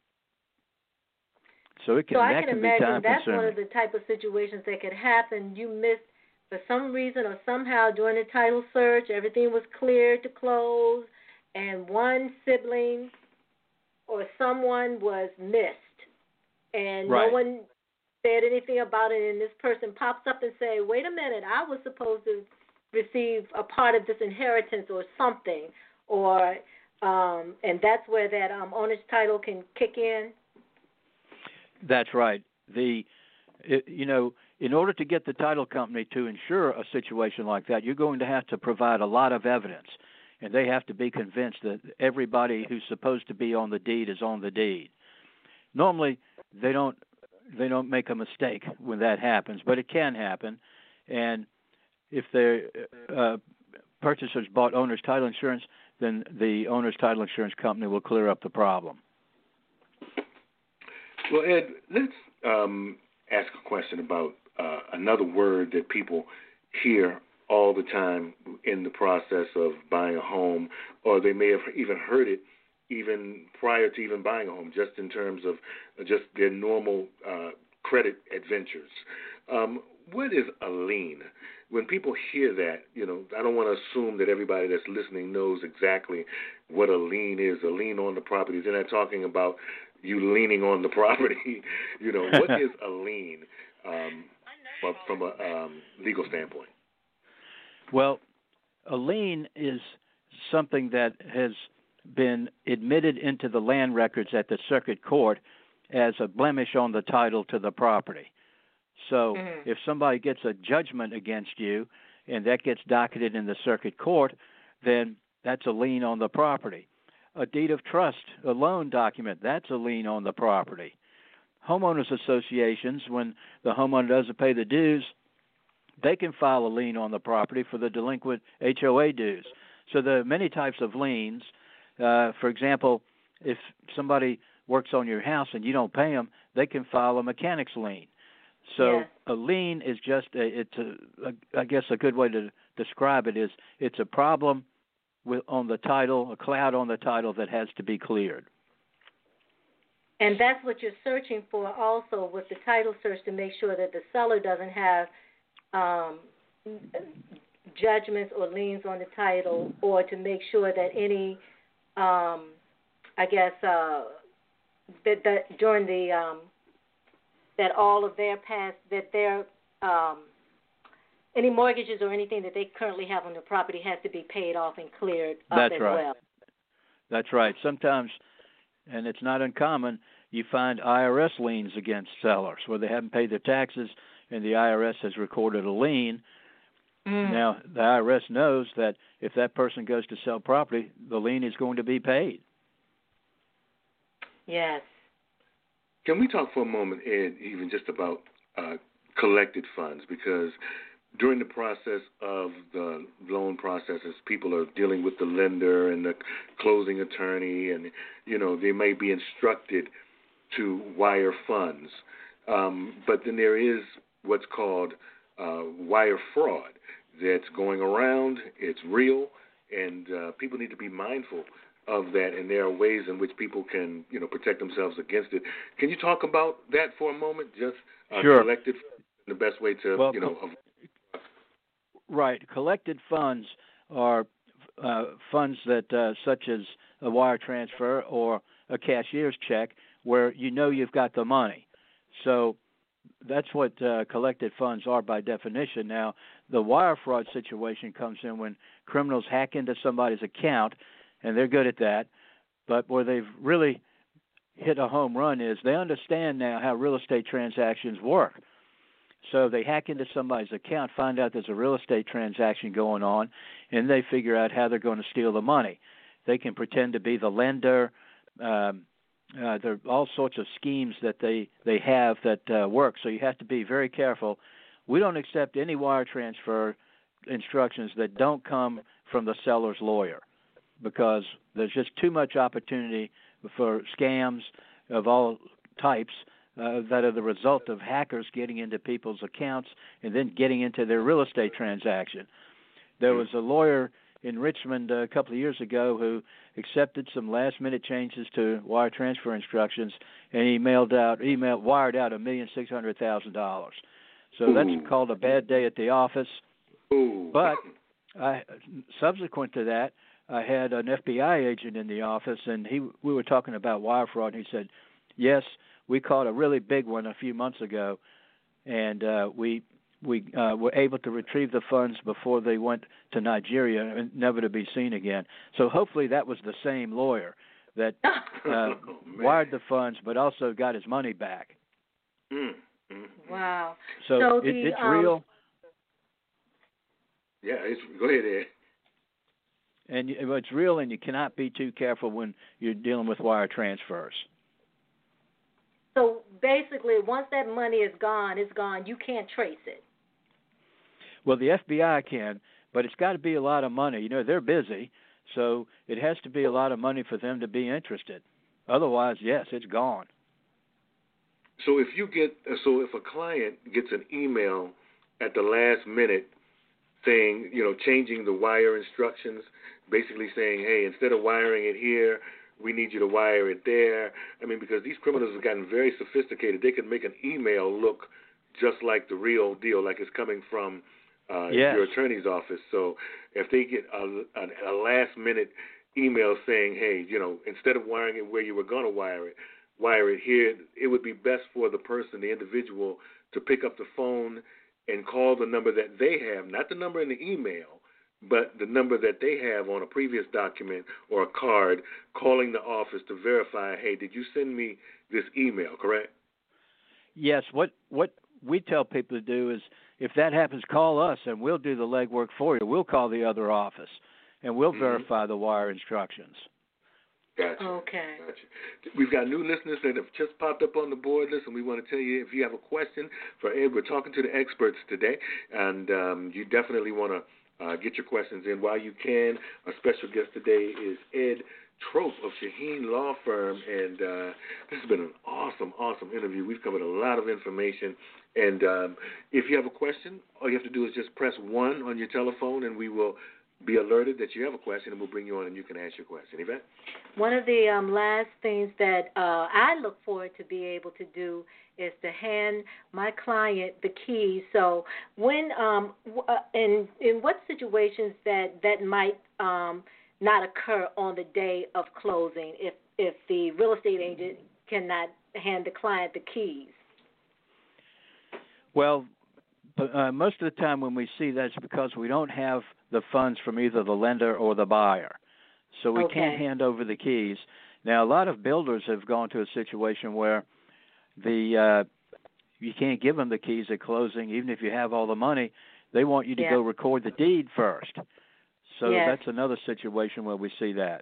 So it can, so I that can can be imagine time that's consuming. one of the type of situations that could happen. You miss for some reason or somehow during the title search, everything was cleared to close, and one sibling or someone was missed, and right. no one said anything about it, and this person pops up and say, wait a minute, I was supposed to receive a part of this inheritance or something, or um, and that's where that um, owner's title can kick in. That's right. The it, you know, in order to get the title company to insure a situation like that, you're going to have to provide a lot of evidence, and they have to be convinced that everybody who's supposed to be on the deed is on the deed. Normally, they don't they don't make a mistake when that happens, but it can happen, and if the uh, purchasers bought owner's title insurance, then the owner's title insurance company will clear up the problem. Well, Ed, let's um, ask a question about uh, another word that people hear all the time in the process of buying a home, or they may have even heard it even prior to even buying a home, just in terms of just their normal uh, credit adventures. Um, what is a lien? When people hear that, you know, I don't want to assume that everybody that's listening knows exactly what a lien is. A lien on the property. They're not talking about you leaning on the property. You know, what is a lien um, from a um, legal standpoint? Well, a lien is something that has been admitted into the land records at the circuit court as a blemish on the title to the property. So mm-hmm. if somebody gets a judgment against you and that gets docketed in the circuit court, then that's a lien on the property. A deed of trust, a loan document, that's a lien on the property. Homeowners associations, when the homeowner doesn't pay the dues, they can file a lien on the property for the delinquent H O A dues. So there are many types of liens. Uh, for example, if somebody works on your house and you don't pay them, they can file a mechanic's lien. So yes. a lien is just a, it's a, a I guess a good way to describe it is it's a problem with on the title, a cloud on the title that has to be cleared. And that's what you're searching for also with the title search, to make sure that the seller doesn't have um, judgments or liens on the title, or to make sure that any, um, I guess, uh, that, that during the um, that all of their past, that their um, any mortgages or anything that they currently have on the property has to be paid off and cleared up That's as right. well. That's right. Sometimes, and it's not uncommon, you find I R S liens against sellers where they haven't paid their taxes and the I R S has recorded a lien. Mm. Now, the I R S knows that if that person goes to sell property, the lien is going to be paid. Yes. Can we talk for a moment, Ed, even just about uh, collected funds? Because during the process of the loan processes, people are dealing with the lender and the closing attorney, and, you know, they may be instructed to wire funds. Um, but then there is what's called uh, wire fraud that's going around. It's real, and uh, people need to be mindful of that, and there are ways in which people can, you know, protect themselves against it. Can you talk about that for a moment? Just uh, sure. collected, the best way to, well, you know. Co- right. Collected funds are uh, funds that, uh, such as a wire transfer or a cashier's check, where you know you've got the money. So that's what uh, collected funds are by definition. Now, the wire fraud situation comes in when criminals hack into somebody's account, and they're good at that. But where they've really hit a home run is they understand now how real estate transactions work. So they hack into somebody's account, find out there's a real estate transaction going on, and they figure out how they're going to steal the money. They can pretend to be the lender. Um, uh, there are all sorts of schemes that they, they have that uh, work, so you have to be very careful. We don't accept any wire transfer instructions that don't come from the seller's lawyer, because there's just too much opportunity for scams of all types uh, that are the result of hackers getting into people's accounts and then getting into their real estate transaction. There was a lawyer in Richmond a couple of years ago who accepted some last-minute changes to wire transfer instructions, and he mailed out, email, wired out a million six hundred thousand dollars. So Ooh. that's called a bad day at the office. Ooh. But I, subsequent to that, I had an F B I agent in the office, and he we were talking about wire fraud, and he said, yes, we caught a really big one a few months ago, and uh, we we uh, were able to retrieve the funds before they went to Nigeria and never to be seen again. So hopefully that was the same lawyer that uh, oh, wired the funds but also got his money back. Mm. Mm. Wow. So, so it, the, it's um, real. Yeah, it's, go ahead, Ed. And it's real, and you cannot be too careful when you're dealing with wire transfers. So basically, once that money is gone, it's gone. You can't trace it. Well, the F B I can, but it's got to be a lot of money. You know, they're busy, so it has to be a lot of money for them to be interested. Otherwise, yes, it's gone. So if you get, so if a client gets an email at the last minute saying, you know, changing the wire instructions, basically saying, hey, instead of wiring it here, we need you to wire it there. I mean, because these criminals have gotten very sophisticated. They can make an email look just like the real deal, like it's coming from uh, yes. your attorney's office. So if they get a, a, a last-minute email saying, hey, you know, instead of wiring it where you were going to wire it, wire it here, it would be best for the person, the individual, to pick up the phone and call the number that they have, not the number in the email, but the number that they have on a previous document or a card, calling the office to verify, hey, did you send me this email, correct? Yes. What what we tell people to do is, if that happens, call us, and we'll do the legwork for you. We'll call the other office, and we'll mm-hmm. verify the wire instructions. Gotcha. Okay. Gotcha. We've got new listeners that have just popped up on the board list, and we want to tell you, if you have a question for Ed, we're talking to the experts today, and um, you definitely want to uh, get your questions in while you can. Our special guest today is Ed Trope of Shaheen Law Firm, and uh, this has been an awesome, awesome interview. We've covered a lot of information, and um, if you have a question, all you have to do is just press one on your telephone, and we will be alerted that you have a question, and we'll bring you on and you can ask your question. Yvette? One of the um, last things that uh, I look forward to be able to do is to hand my client the keys. So when um, uh, in in what situations that that might um, not occur on the day of closing if if the real estate agent cannot hand the client the keys? Well, uh, most of the time when we see that, it's because we don't have the funds from either the lender or the buyer. So we okay. can't hand over the keys. Now, a lot of builders have gone to a situation where the uh, you can't give them the keys at closing, even if you have all the money. They want you to yeah. go record the deed first. So yes. that's another situation where we see that.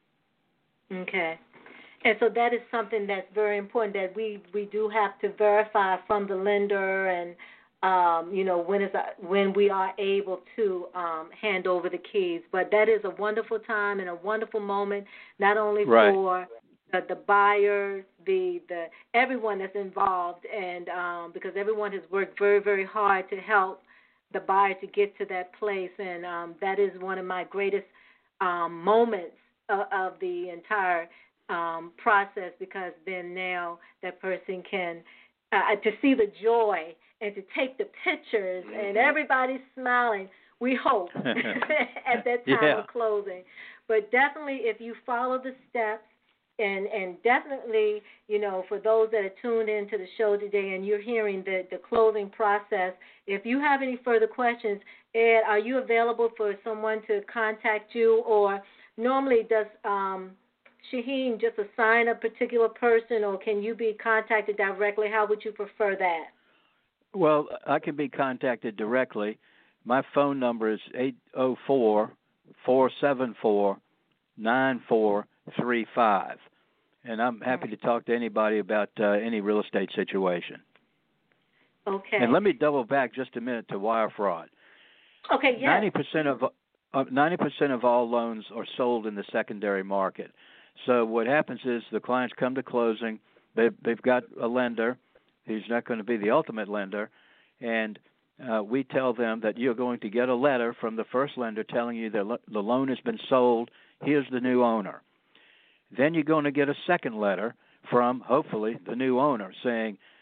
Okay. And so that is something that's very important, that we, we do have to verify from the lender and Um, you know, when is when we are able to um, hand over the keys. But that is a wonderful time and a wonderful moment, not only right. for the, the buyer, the the everyone that's involved, and um, because everyone has worked very, very hard to help the buyer to get to that place, and um, that is one of my greatest um, moments of, of the entire um, process, because then now that person can uh, to see the joy and to take the pictures, mm-hmm. and everybody's smiling, we hope, at that time yeah. of closing. But definitely, if you follow the steps, and, and definitely, you know, for those that are tuned into the show today and you're hearing the, the closing process, if you have any further questions, Ed, are you available for someone to contact you? Or normally does um, Shaheen just assign a particular person, or can you be contacted directly? How would you prefer that? Well, I can be contacted directly. My phone number is eight oh four, four seven four, nine four three five, and I'm happy to talk to anybody about uh, any real estate situation. Okay. And let me double back just a minute to wire fraud. Okay, yes. ninety percent of uh, ninety percent of all loans are sold in the secondary market. So what happens is the clients come to closing, they've, they've got a lender. He's not going to be the ultimate lender, and uh, we tell them that you're going to get a letter from the first lender telling you that lo- the loan has been sold, here's the new owner. Then you're going to get a second letter from, hopefully, the new owner saying,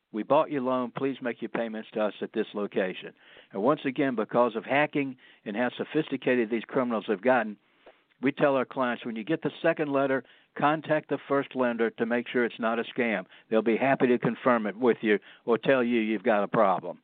we bought your loan. Please make your payments to us at this location. And once again, because of hacking and how sophisticated these criminals have gotten, we tell our clients, when you get the second letter, contact the first lender to make sure it's not a scam. They'll be happy to confirm it with you or tell you you've got a problem.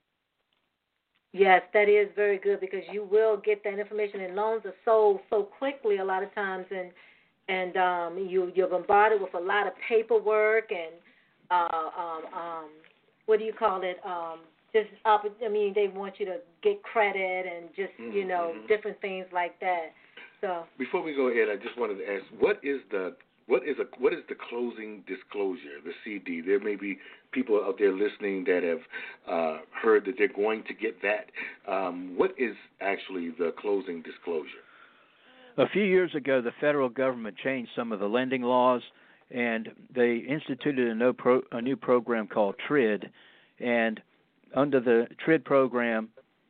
Yes, that is very good because you will get that information, and loans are sold so quickly a lot of times, and and um, you, you're bombarded with a lot of paperwork and uh, um, um, what do you call it? Um, just up, I mean, they want you to get credit and just mm-hmm. you know different things like that. So before we go ahead, I just wanted to ask, what is the what is a what is the closing disclosure, the C D? There may be people out there listening that have uh, heard that they're going to get that. Um, what is actually the closing disclosure? A few years ago, the federal government changed some of the lending laws, and they instituted a, no pro, a new program called T R I D. And under the T R I D program,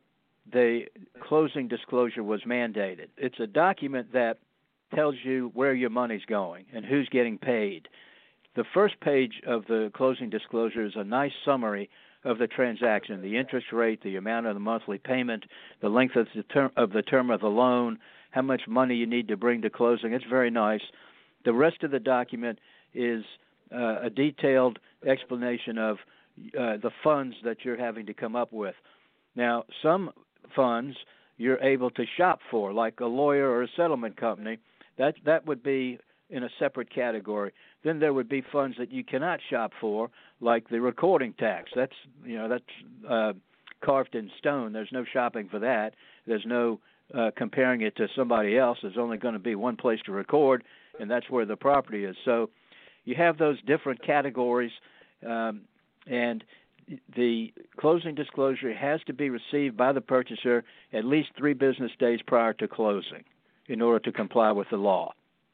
the closing disclosure was mandated. It's a document that tells you where your money's going and who's getting paid. The first page of the closing disclosure is a nice summary of the transaction, the interest rate, the amount of the monthly payment, the length of the term of the term of the loan, how much money you need to bring to closing. It's very nice. The rest of the document is uh, a detailed explanation of uh, the funds that you're having to come up with. Now, some funds you're able to shop for, like a lawyer or a settlement company. That that would be in a separate category. Then there would be funds that you cannot shop for, like the recording tax. That's you know that's uh, carved in stone. There's no shopping for that. There's no uh, comparing it to somebody else. There's only going to be one place to record, and that's where the property is. So you have those different categories, um, and the closing disclosure has to be received by the purchaser at least three business days prior to closing in order to comply with the law.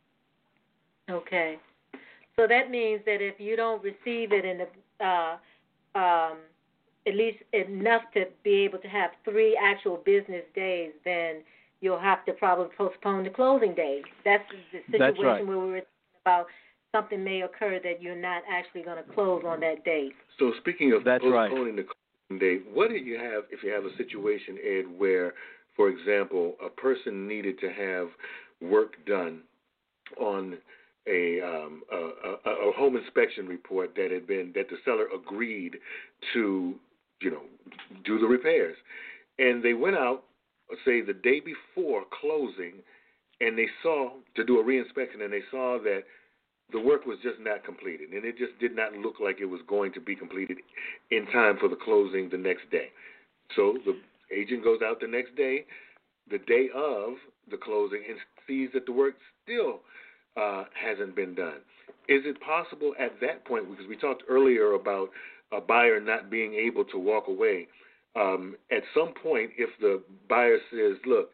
Okay. So that means that if you don't receive it in the, uh, um, at least enough to be able to have three actual business days, then you'll have to probably postpone the closing date. That's the situation That's right. where we were talking about something may occur that you're not actually going to close on that date. So speaking of That's postponing right. the closing date, what do you have if you have a situation, Ed, where, for example, a person needed to have work done on a, um, a, a, a home inspection report that had been that the seller agreed to, you know, do the repairs, and they went out, say the day before closing, and they saw to do a reinspection, and they saw that the work was just not completed, and it just did not look like it was going to be completed in time for the closing the next day. So the agent goes out the next day, the day of the closing, and sees that the work still uh, hasn't been done. Is it possible at that point, because we talked earlier about a buyer not being able to walk away, um, at some point if the buyer says, look,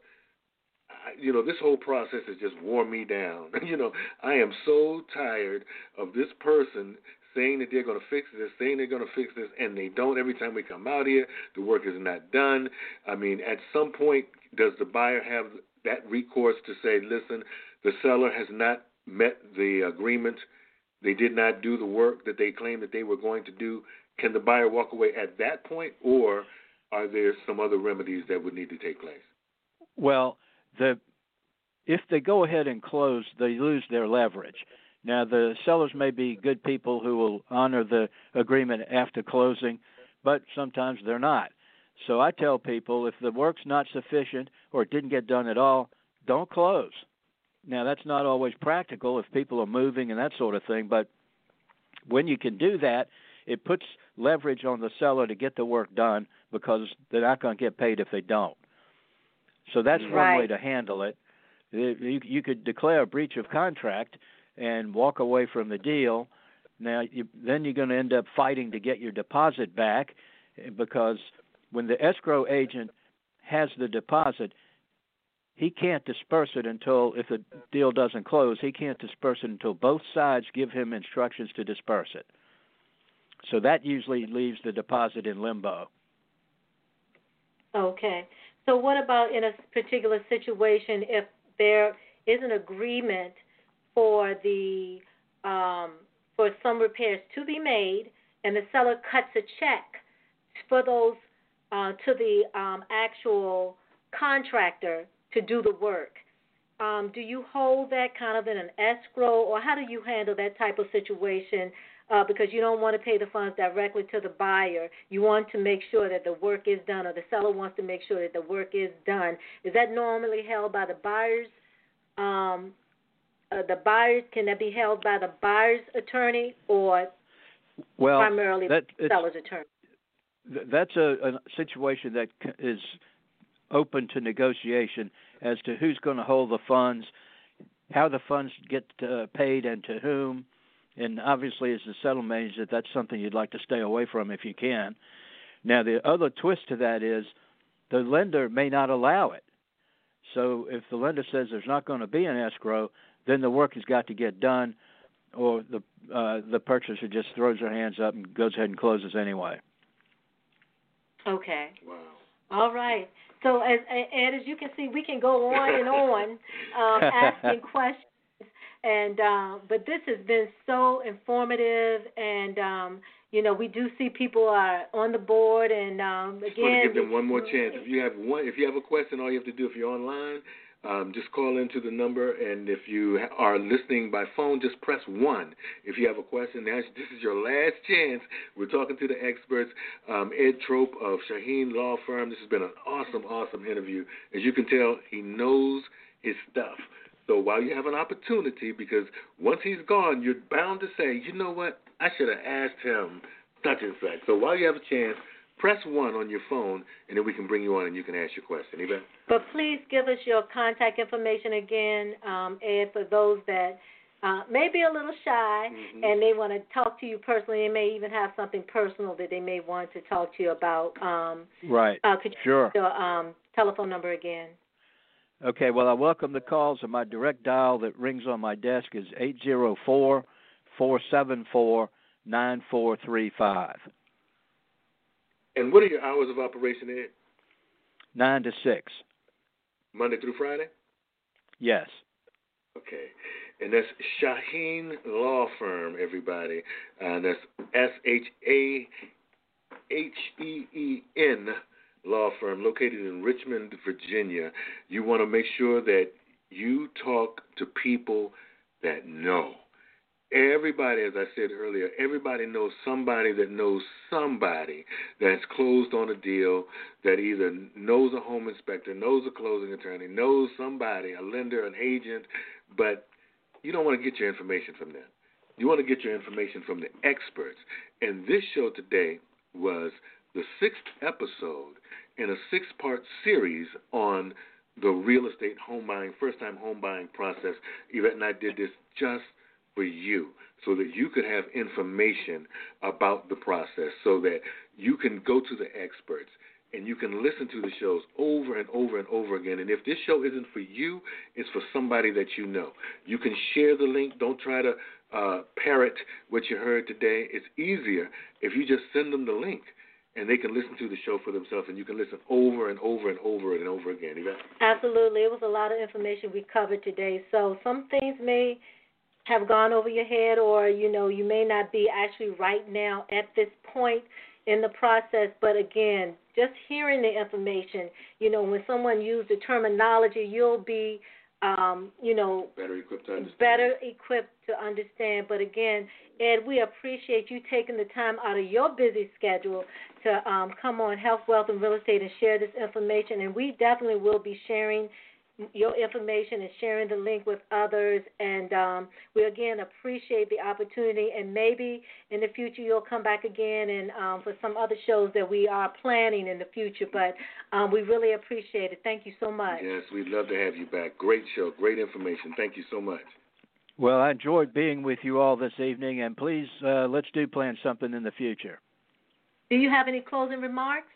you know, this whole process has just worn me down. You know, I am so tired of this person saying that they're going to fix this, saying they're going to fix this, and they don't. Every time we come out here, the work is not done. I mean, at some point, does the buyer have that recourse to say, listen, the seller has not met the agreement, they did not do the work that they claimed that they were going to do? Can the buyer walk away at that point, or are there some other remedies that would need to take place? Well, The, if they go ahead and close, they lose their leverage. Now, the sellers may be good people who will honor the agreement after closing, but sometimes they're not. So I tell people if the work's not sufficient or it didn't get done at all, don't close. Now, that's not always practical if people are moving and that sort of thing, but when you can do that, it puts leverage on the seller to get the work done because they're not going to get paid if they don't. So that's right. one way to handle it. You, you could declare a breach of contract and walk away from the deal. Now, you, then you're going to end up fighting to get your deposit back because when the escrow agent has the deposit, he can't disperse it until, if the deal doesn't close, he can't disperse it until both sides give him instructions to disperse it. So that usually leaves the deposit in limbo. Okay. So what about in a particular situation if there is an agreement for the um, for some repairs to be made and the seller cuts a check for those uh, to the um, actual contractor to do the work. Um, do you hold that kind of in an escrow, or how do you handle that type of situation? Uh, because you don't want to pay the funds directly to the buyer. You want to make sure that the work is done, or the seller wants to make sure that the work is done. Is that normally held by the buyer's um, uh, the buyers? Can that be held by the buyer's attorney, or well, primarily that, the seller's attorney? Th- that's a, a situation that c- is open to negotiation as to who's going to hold the funds, how the funds get uh, paid, and to whom. And obviously, as a settlement agent, that's something you'd like to stay away from if you can. Now, the other twist to that is the lender may not allow it. So if the lender says there's not going to be an escrow, then the work has got to get done, or the uh, the purchaser just throws their hands up and goes ahead and closes anyway. Okay. Wow. All right. So, as Ed, as you can see, we can go on and on um, asking questions. And uh, but this has been so informative, and um, you know, we do see people are on the board, and um, Just again, want to give them one more chance. If you have one, if you have a question, all you have to do, if you're online, um, just call into the number, and if you are listening by phone, just press one. If you have a question, now this is your last chance. We're talking to the experts, um, Ed Trope of Shaheen Law Firm. This has been an awesome, awesome interview. As you can tell, he knows his stuff. So while you have an opportunity, because once he's gone, you're bound to say, you know what, I should have asked him such and such. So while you have a chance, press one on your phone, and then we can bring you on and you can ask your question. Amen? But please give us your contact information again, um, Ed, for those that uh, may be a little shy mm-hmm. and they want to talk to you personally. They may even have something personal that they may want to talk to you about. Um, right. Uh, could you sure. give your um, telephone number again? Okay, well, I welcome the calls, and my direct dial that rings on my desk is eight zero four, four seven four, nine four three five. And what are your hours of operation, Ed? Nine to six. Monday through Friday? Yes. Okay. And that's Shaheen Law Firm, everybody. And that's S H A H E E N Law Firm, located in Richmond, Virginia. You want to make sure that you talk to people that know. Everybody, as I said earlier, everybody knows somebody that knows somebody that's closed on a deal, that either knows a home inspector, knows a closing attorney, knows somebody, a lender, an agent, but you don't want to get your information from them. You want to get your information from the experts. And this show today was the sixth episode in a six-part series on the real estate home buying, first-time home buying process. Yvette and I did this just for you, so that you could have information about the process, so that you can go to the experts and you can listen to the shows over and over and over again. And if this show isn't for you, it's for somebody that you know. You can share the link. Don't try to uh, parrot what you heard today. It's easier if you just send them the link, and they can listen to the show for themselves, and you can listen over and over and over and over again. Yvette? Absolutely. It was a lot of information we covered today. So some things may have gone over your head, or, you know, you may not be actually right now at this point in the process. But, again, just hearing the information, you know, when someone uses the terminology, you'll be, um, you know, better equipped to understand. Better equipped to understand. But, again, Ed, we appreciate you taking the time out of your busy schedule to um, come on Health, Wealth, and Real Estate and share this information. And we definitely will be sharing your information and sharing the link with others. And um, we, again, appreciate the opportunity. And maybe in the future you'll come back again and um, for some other shows that we are planning in the future. But um, we really appreciate it. Thank you so much. Yes, we'd love to have you back. Great show, great information. Thank you so much. Well, I enjoyed being with you all this evening, and please, uh, let's do plan something in the future. Do you have any closing remarks?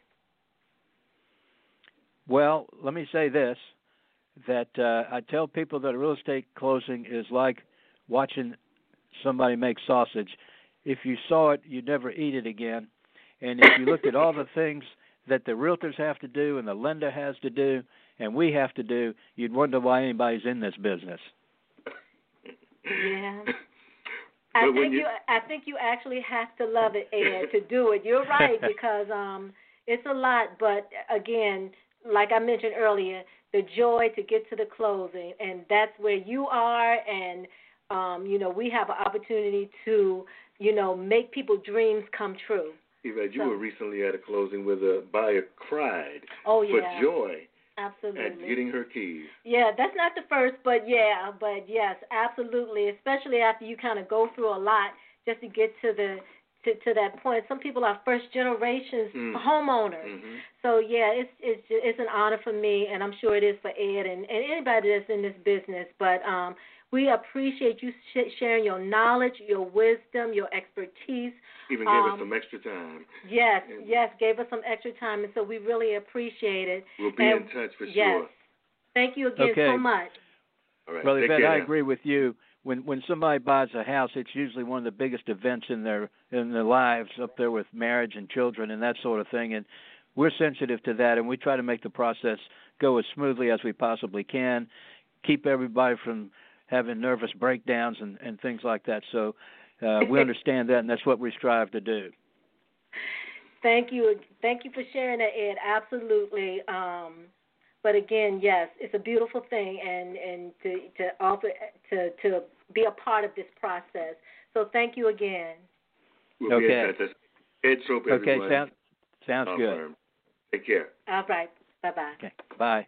Well, let me say this, that uh, I tell people that a real estate closing is like watching somebody make sausage. If you saw it, you'd never eat it again. And if you looked at all the things that the realtors have to do and the lender has to do and we have to do, you'd wonder why anybody's in this business. Yeah. I but think you, you I think you actually have to love it, Ed, to do it. You're right, because um it's a lot, but again, like I mentioned earlier, the joy to get to the closing, and that's where you are, and um, you know, we have an opportunity to, you know, make people's dreams come true. Yvette, you so. were recently at a closing where the buyer cried oh, for yeah. joy absolutely. at getting her keys. Yeah, that's not the first, but yeah, but yes, absolutely, especially after you kind of go through a lot just to get to the to, to that point. Some people are first generations mm. homeowners. Mm-hmm. So yeah, it's it's it's an honor for me, and I'm sure it is for Ed and, and anybody that's in this business. But um, we appreciate you sh- sharing your knowledge, your wisdom, your expertise. Even gave um, us some extra time. Yes, and yes, gave us some extra time, and so we really appreciate it. We'll be and, in touch for yes. sure. Thank you again okay. so much. All right. Well, Take Yvette, care I now. agree with you. When when somebody buys a house, it's usually one of the biggest events in their in their lives, up there with marriage and children and that sort of thing. And we're sensitive to that, and we try to make the process go as smoothly as we possibly can, keep everybody from having nervous breakdowns and, and things like that. So uh, we understand that, and that's what we strive to do. Thank you. Thank you for sharing that, Ed. Absolutely. Um, but again, yes, it's a beautiful thing, and, and to to offer to to be a part of this process. So thank you again. We'll okay. be in touch. That's Ed Trope, everyone. Okay, sound, sounds Our good. firm. Take care. All right. Bye-bye. Okay, bye.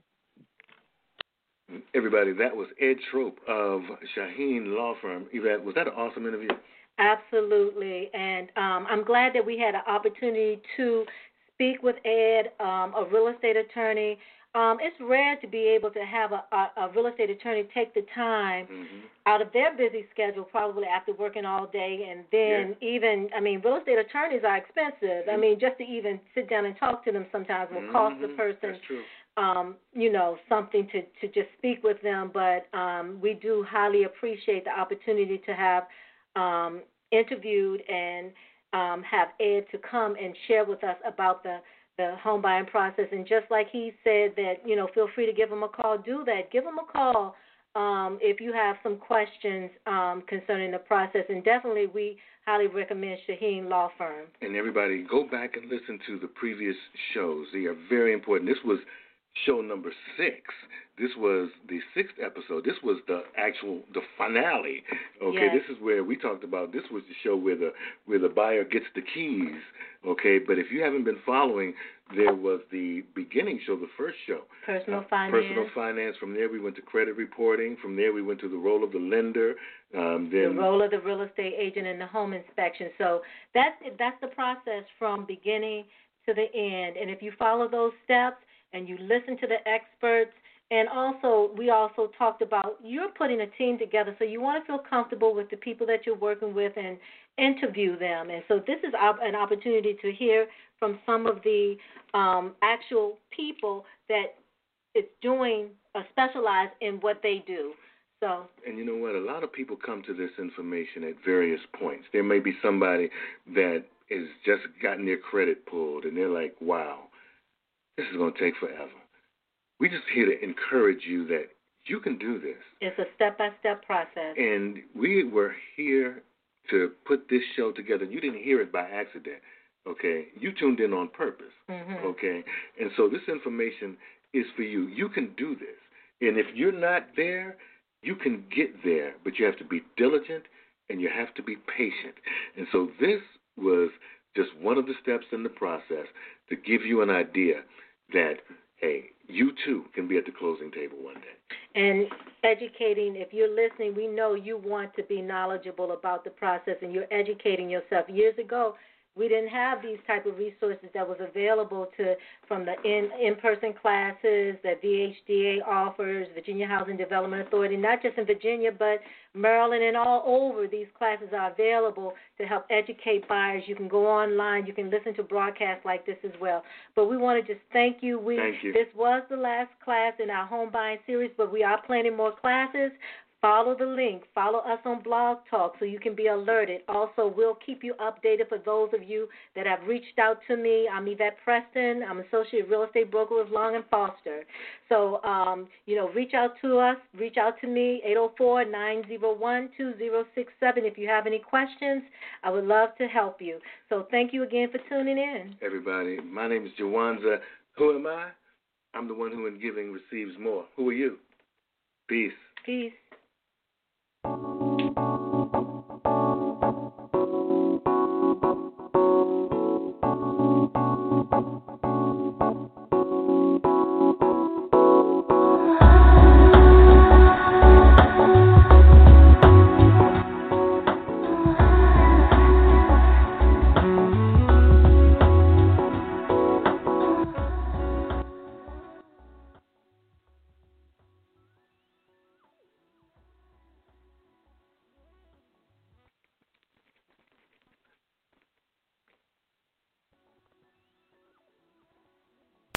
Everybody, that was Ed Trope of Shaheen Law Firm. Yvette, was that an awesome interview? Absolutely, and um, I'm glad that we had an opportunity to speak with Ed, um, a real estate attorney. Um, it's rare to be able to have a, a, a real estate attorney take the time mm-hmm. out of their busy schedule, probably after working all day, and then yeah. even, I mean, real estate attorneys are expensive. Mm-hmm. I mean, just to even sit down and talk to them sometimes will mm-hmm. cost the person, That's true. um, you know, something to, to just speak with them. But um, we do highly appreciate the opportunity to have um, interviewed and um, have Ed to come and share with us about the the home buying process. And just like he said that, you know, feel free to give him a call, do that. Give him a call um, if you have some questions um, concerning the process. And definitely we highly recommend Shaheen Law Firm. And everybody, go back and listen to the previous shows. They are very important. This was show number six. This was the sixth episode. This was the actual, the finale. Okay, yes. This is where we talked about, this was the show where the where the buyer gets the keys. Okay, but if you haven't been following, there was the beginning show, the first show. Personal uh, finance. Personal finance. From there we went to credit reporting. From there we went to the role of the lender. Um, then the role of the real estate agent in the home inspection. So that's, that's the process from beginning to the end. And if you follow those steps, and you listen to the experts, and also we also talked about you're putting a team together, so you want to feel comfortable with the people that you're working with and interview them. And so this is an opportunity to hear from some of the um, actual people that is doing, uh, specialized in what they do. So. And you know what? A lot of people come to this information at various points. There may be somebody that has just gotten their credit pulled, and they're like, wow, this is going to take forever. We're just here to encourage you that you can do this. It's a step-by-step process. And we were here to put this show together. You didn't hear it by accident, okay? You tuned in on purpose, mm-hmm. okay? And so this information is for you. You can do this. And if you're not there, you can get there, but you have to be diligent and you have to be patient. And so this was just one of the steps in the process to give you an idea that, hey, you too can be at the closing table one day. And educating, if you're listening, we know you want to be knowledgeable about the process, and you're educating yourself. Years ago, we didn't have these type of resources that was available to from the in, in-person classes that V H D A offers, Virginia Housing Development Authority, not just in Virginia, but Maryland and all over. These classes are available to help educate buyers. You can go online. You can listen to broadcasts like this as well. But we want to just thank you. We, thank you. This was the last class in our home buying series, but we are planning more classes Follow the link. Follow us on Blog Talk so you can be alerted. Also, we'll keep you updated for those of you that have reached out to me. I'm Yvette Preston. I'm Associate Real Estate Broker with Long and Foster. So, um, you know, reach out to us. Reach out to me, eight oh four, nine oh one, two oh six seven. If you have any questions, I would love to help you. So thank you again for tuning in. Everybody, my name is Jawanza. Who am I? I'm the one who in giving receives more. Who are you? Peace. Peace.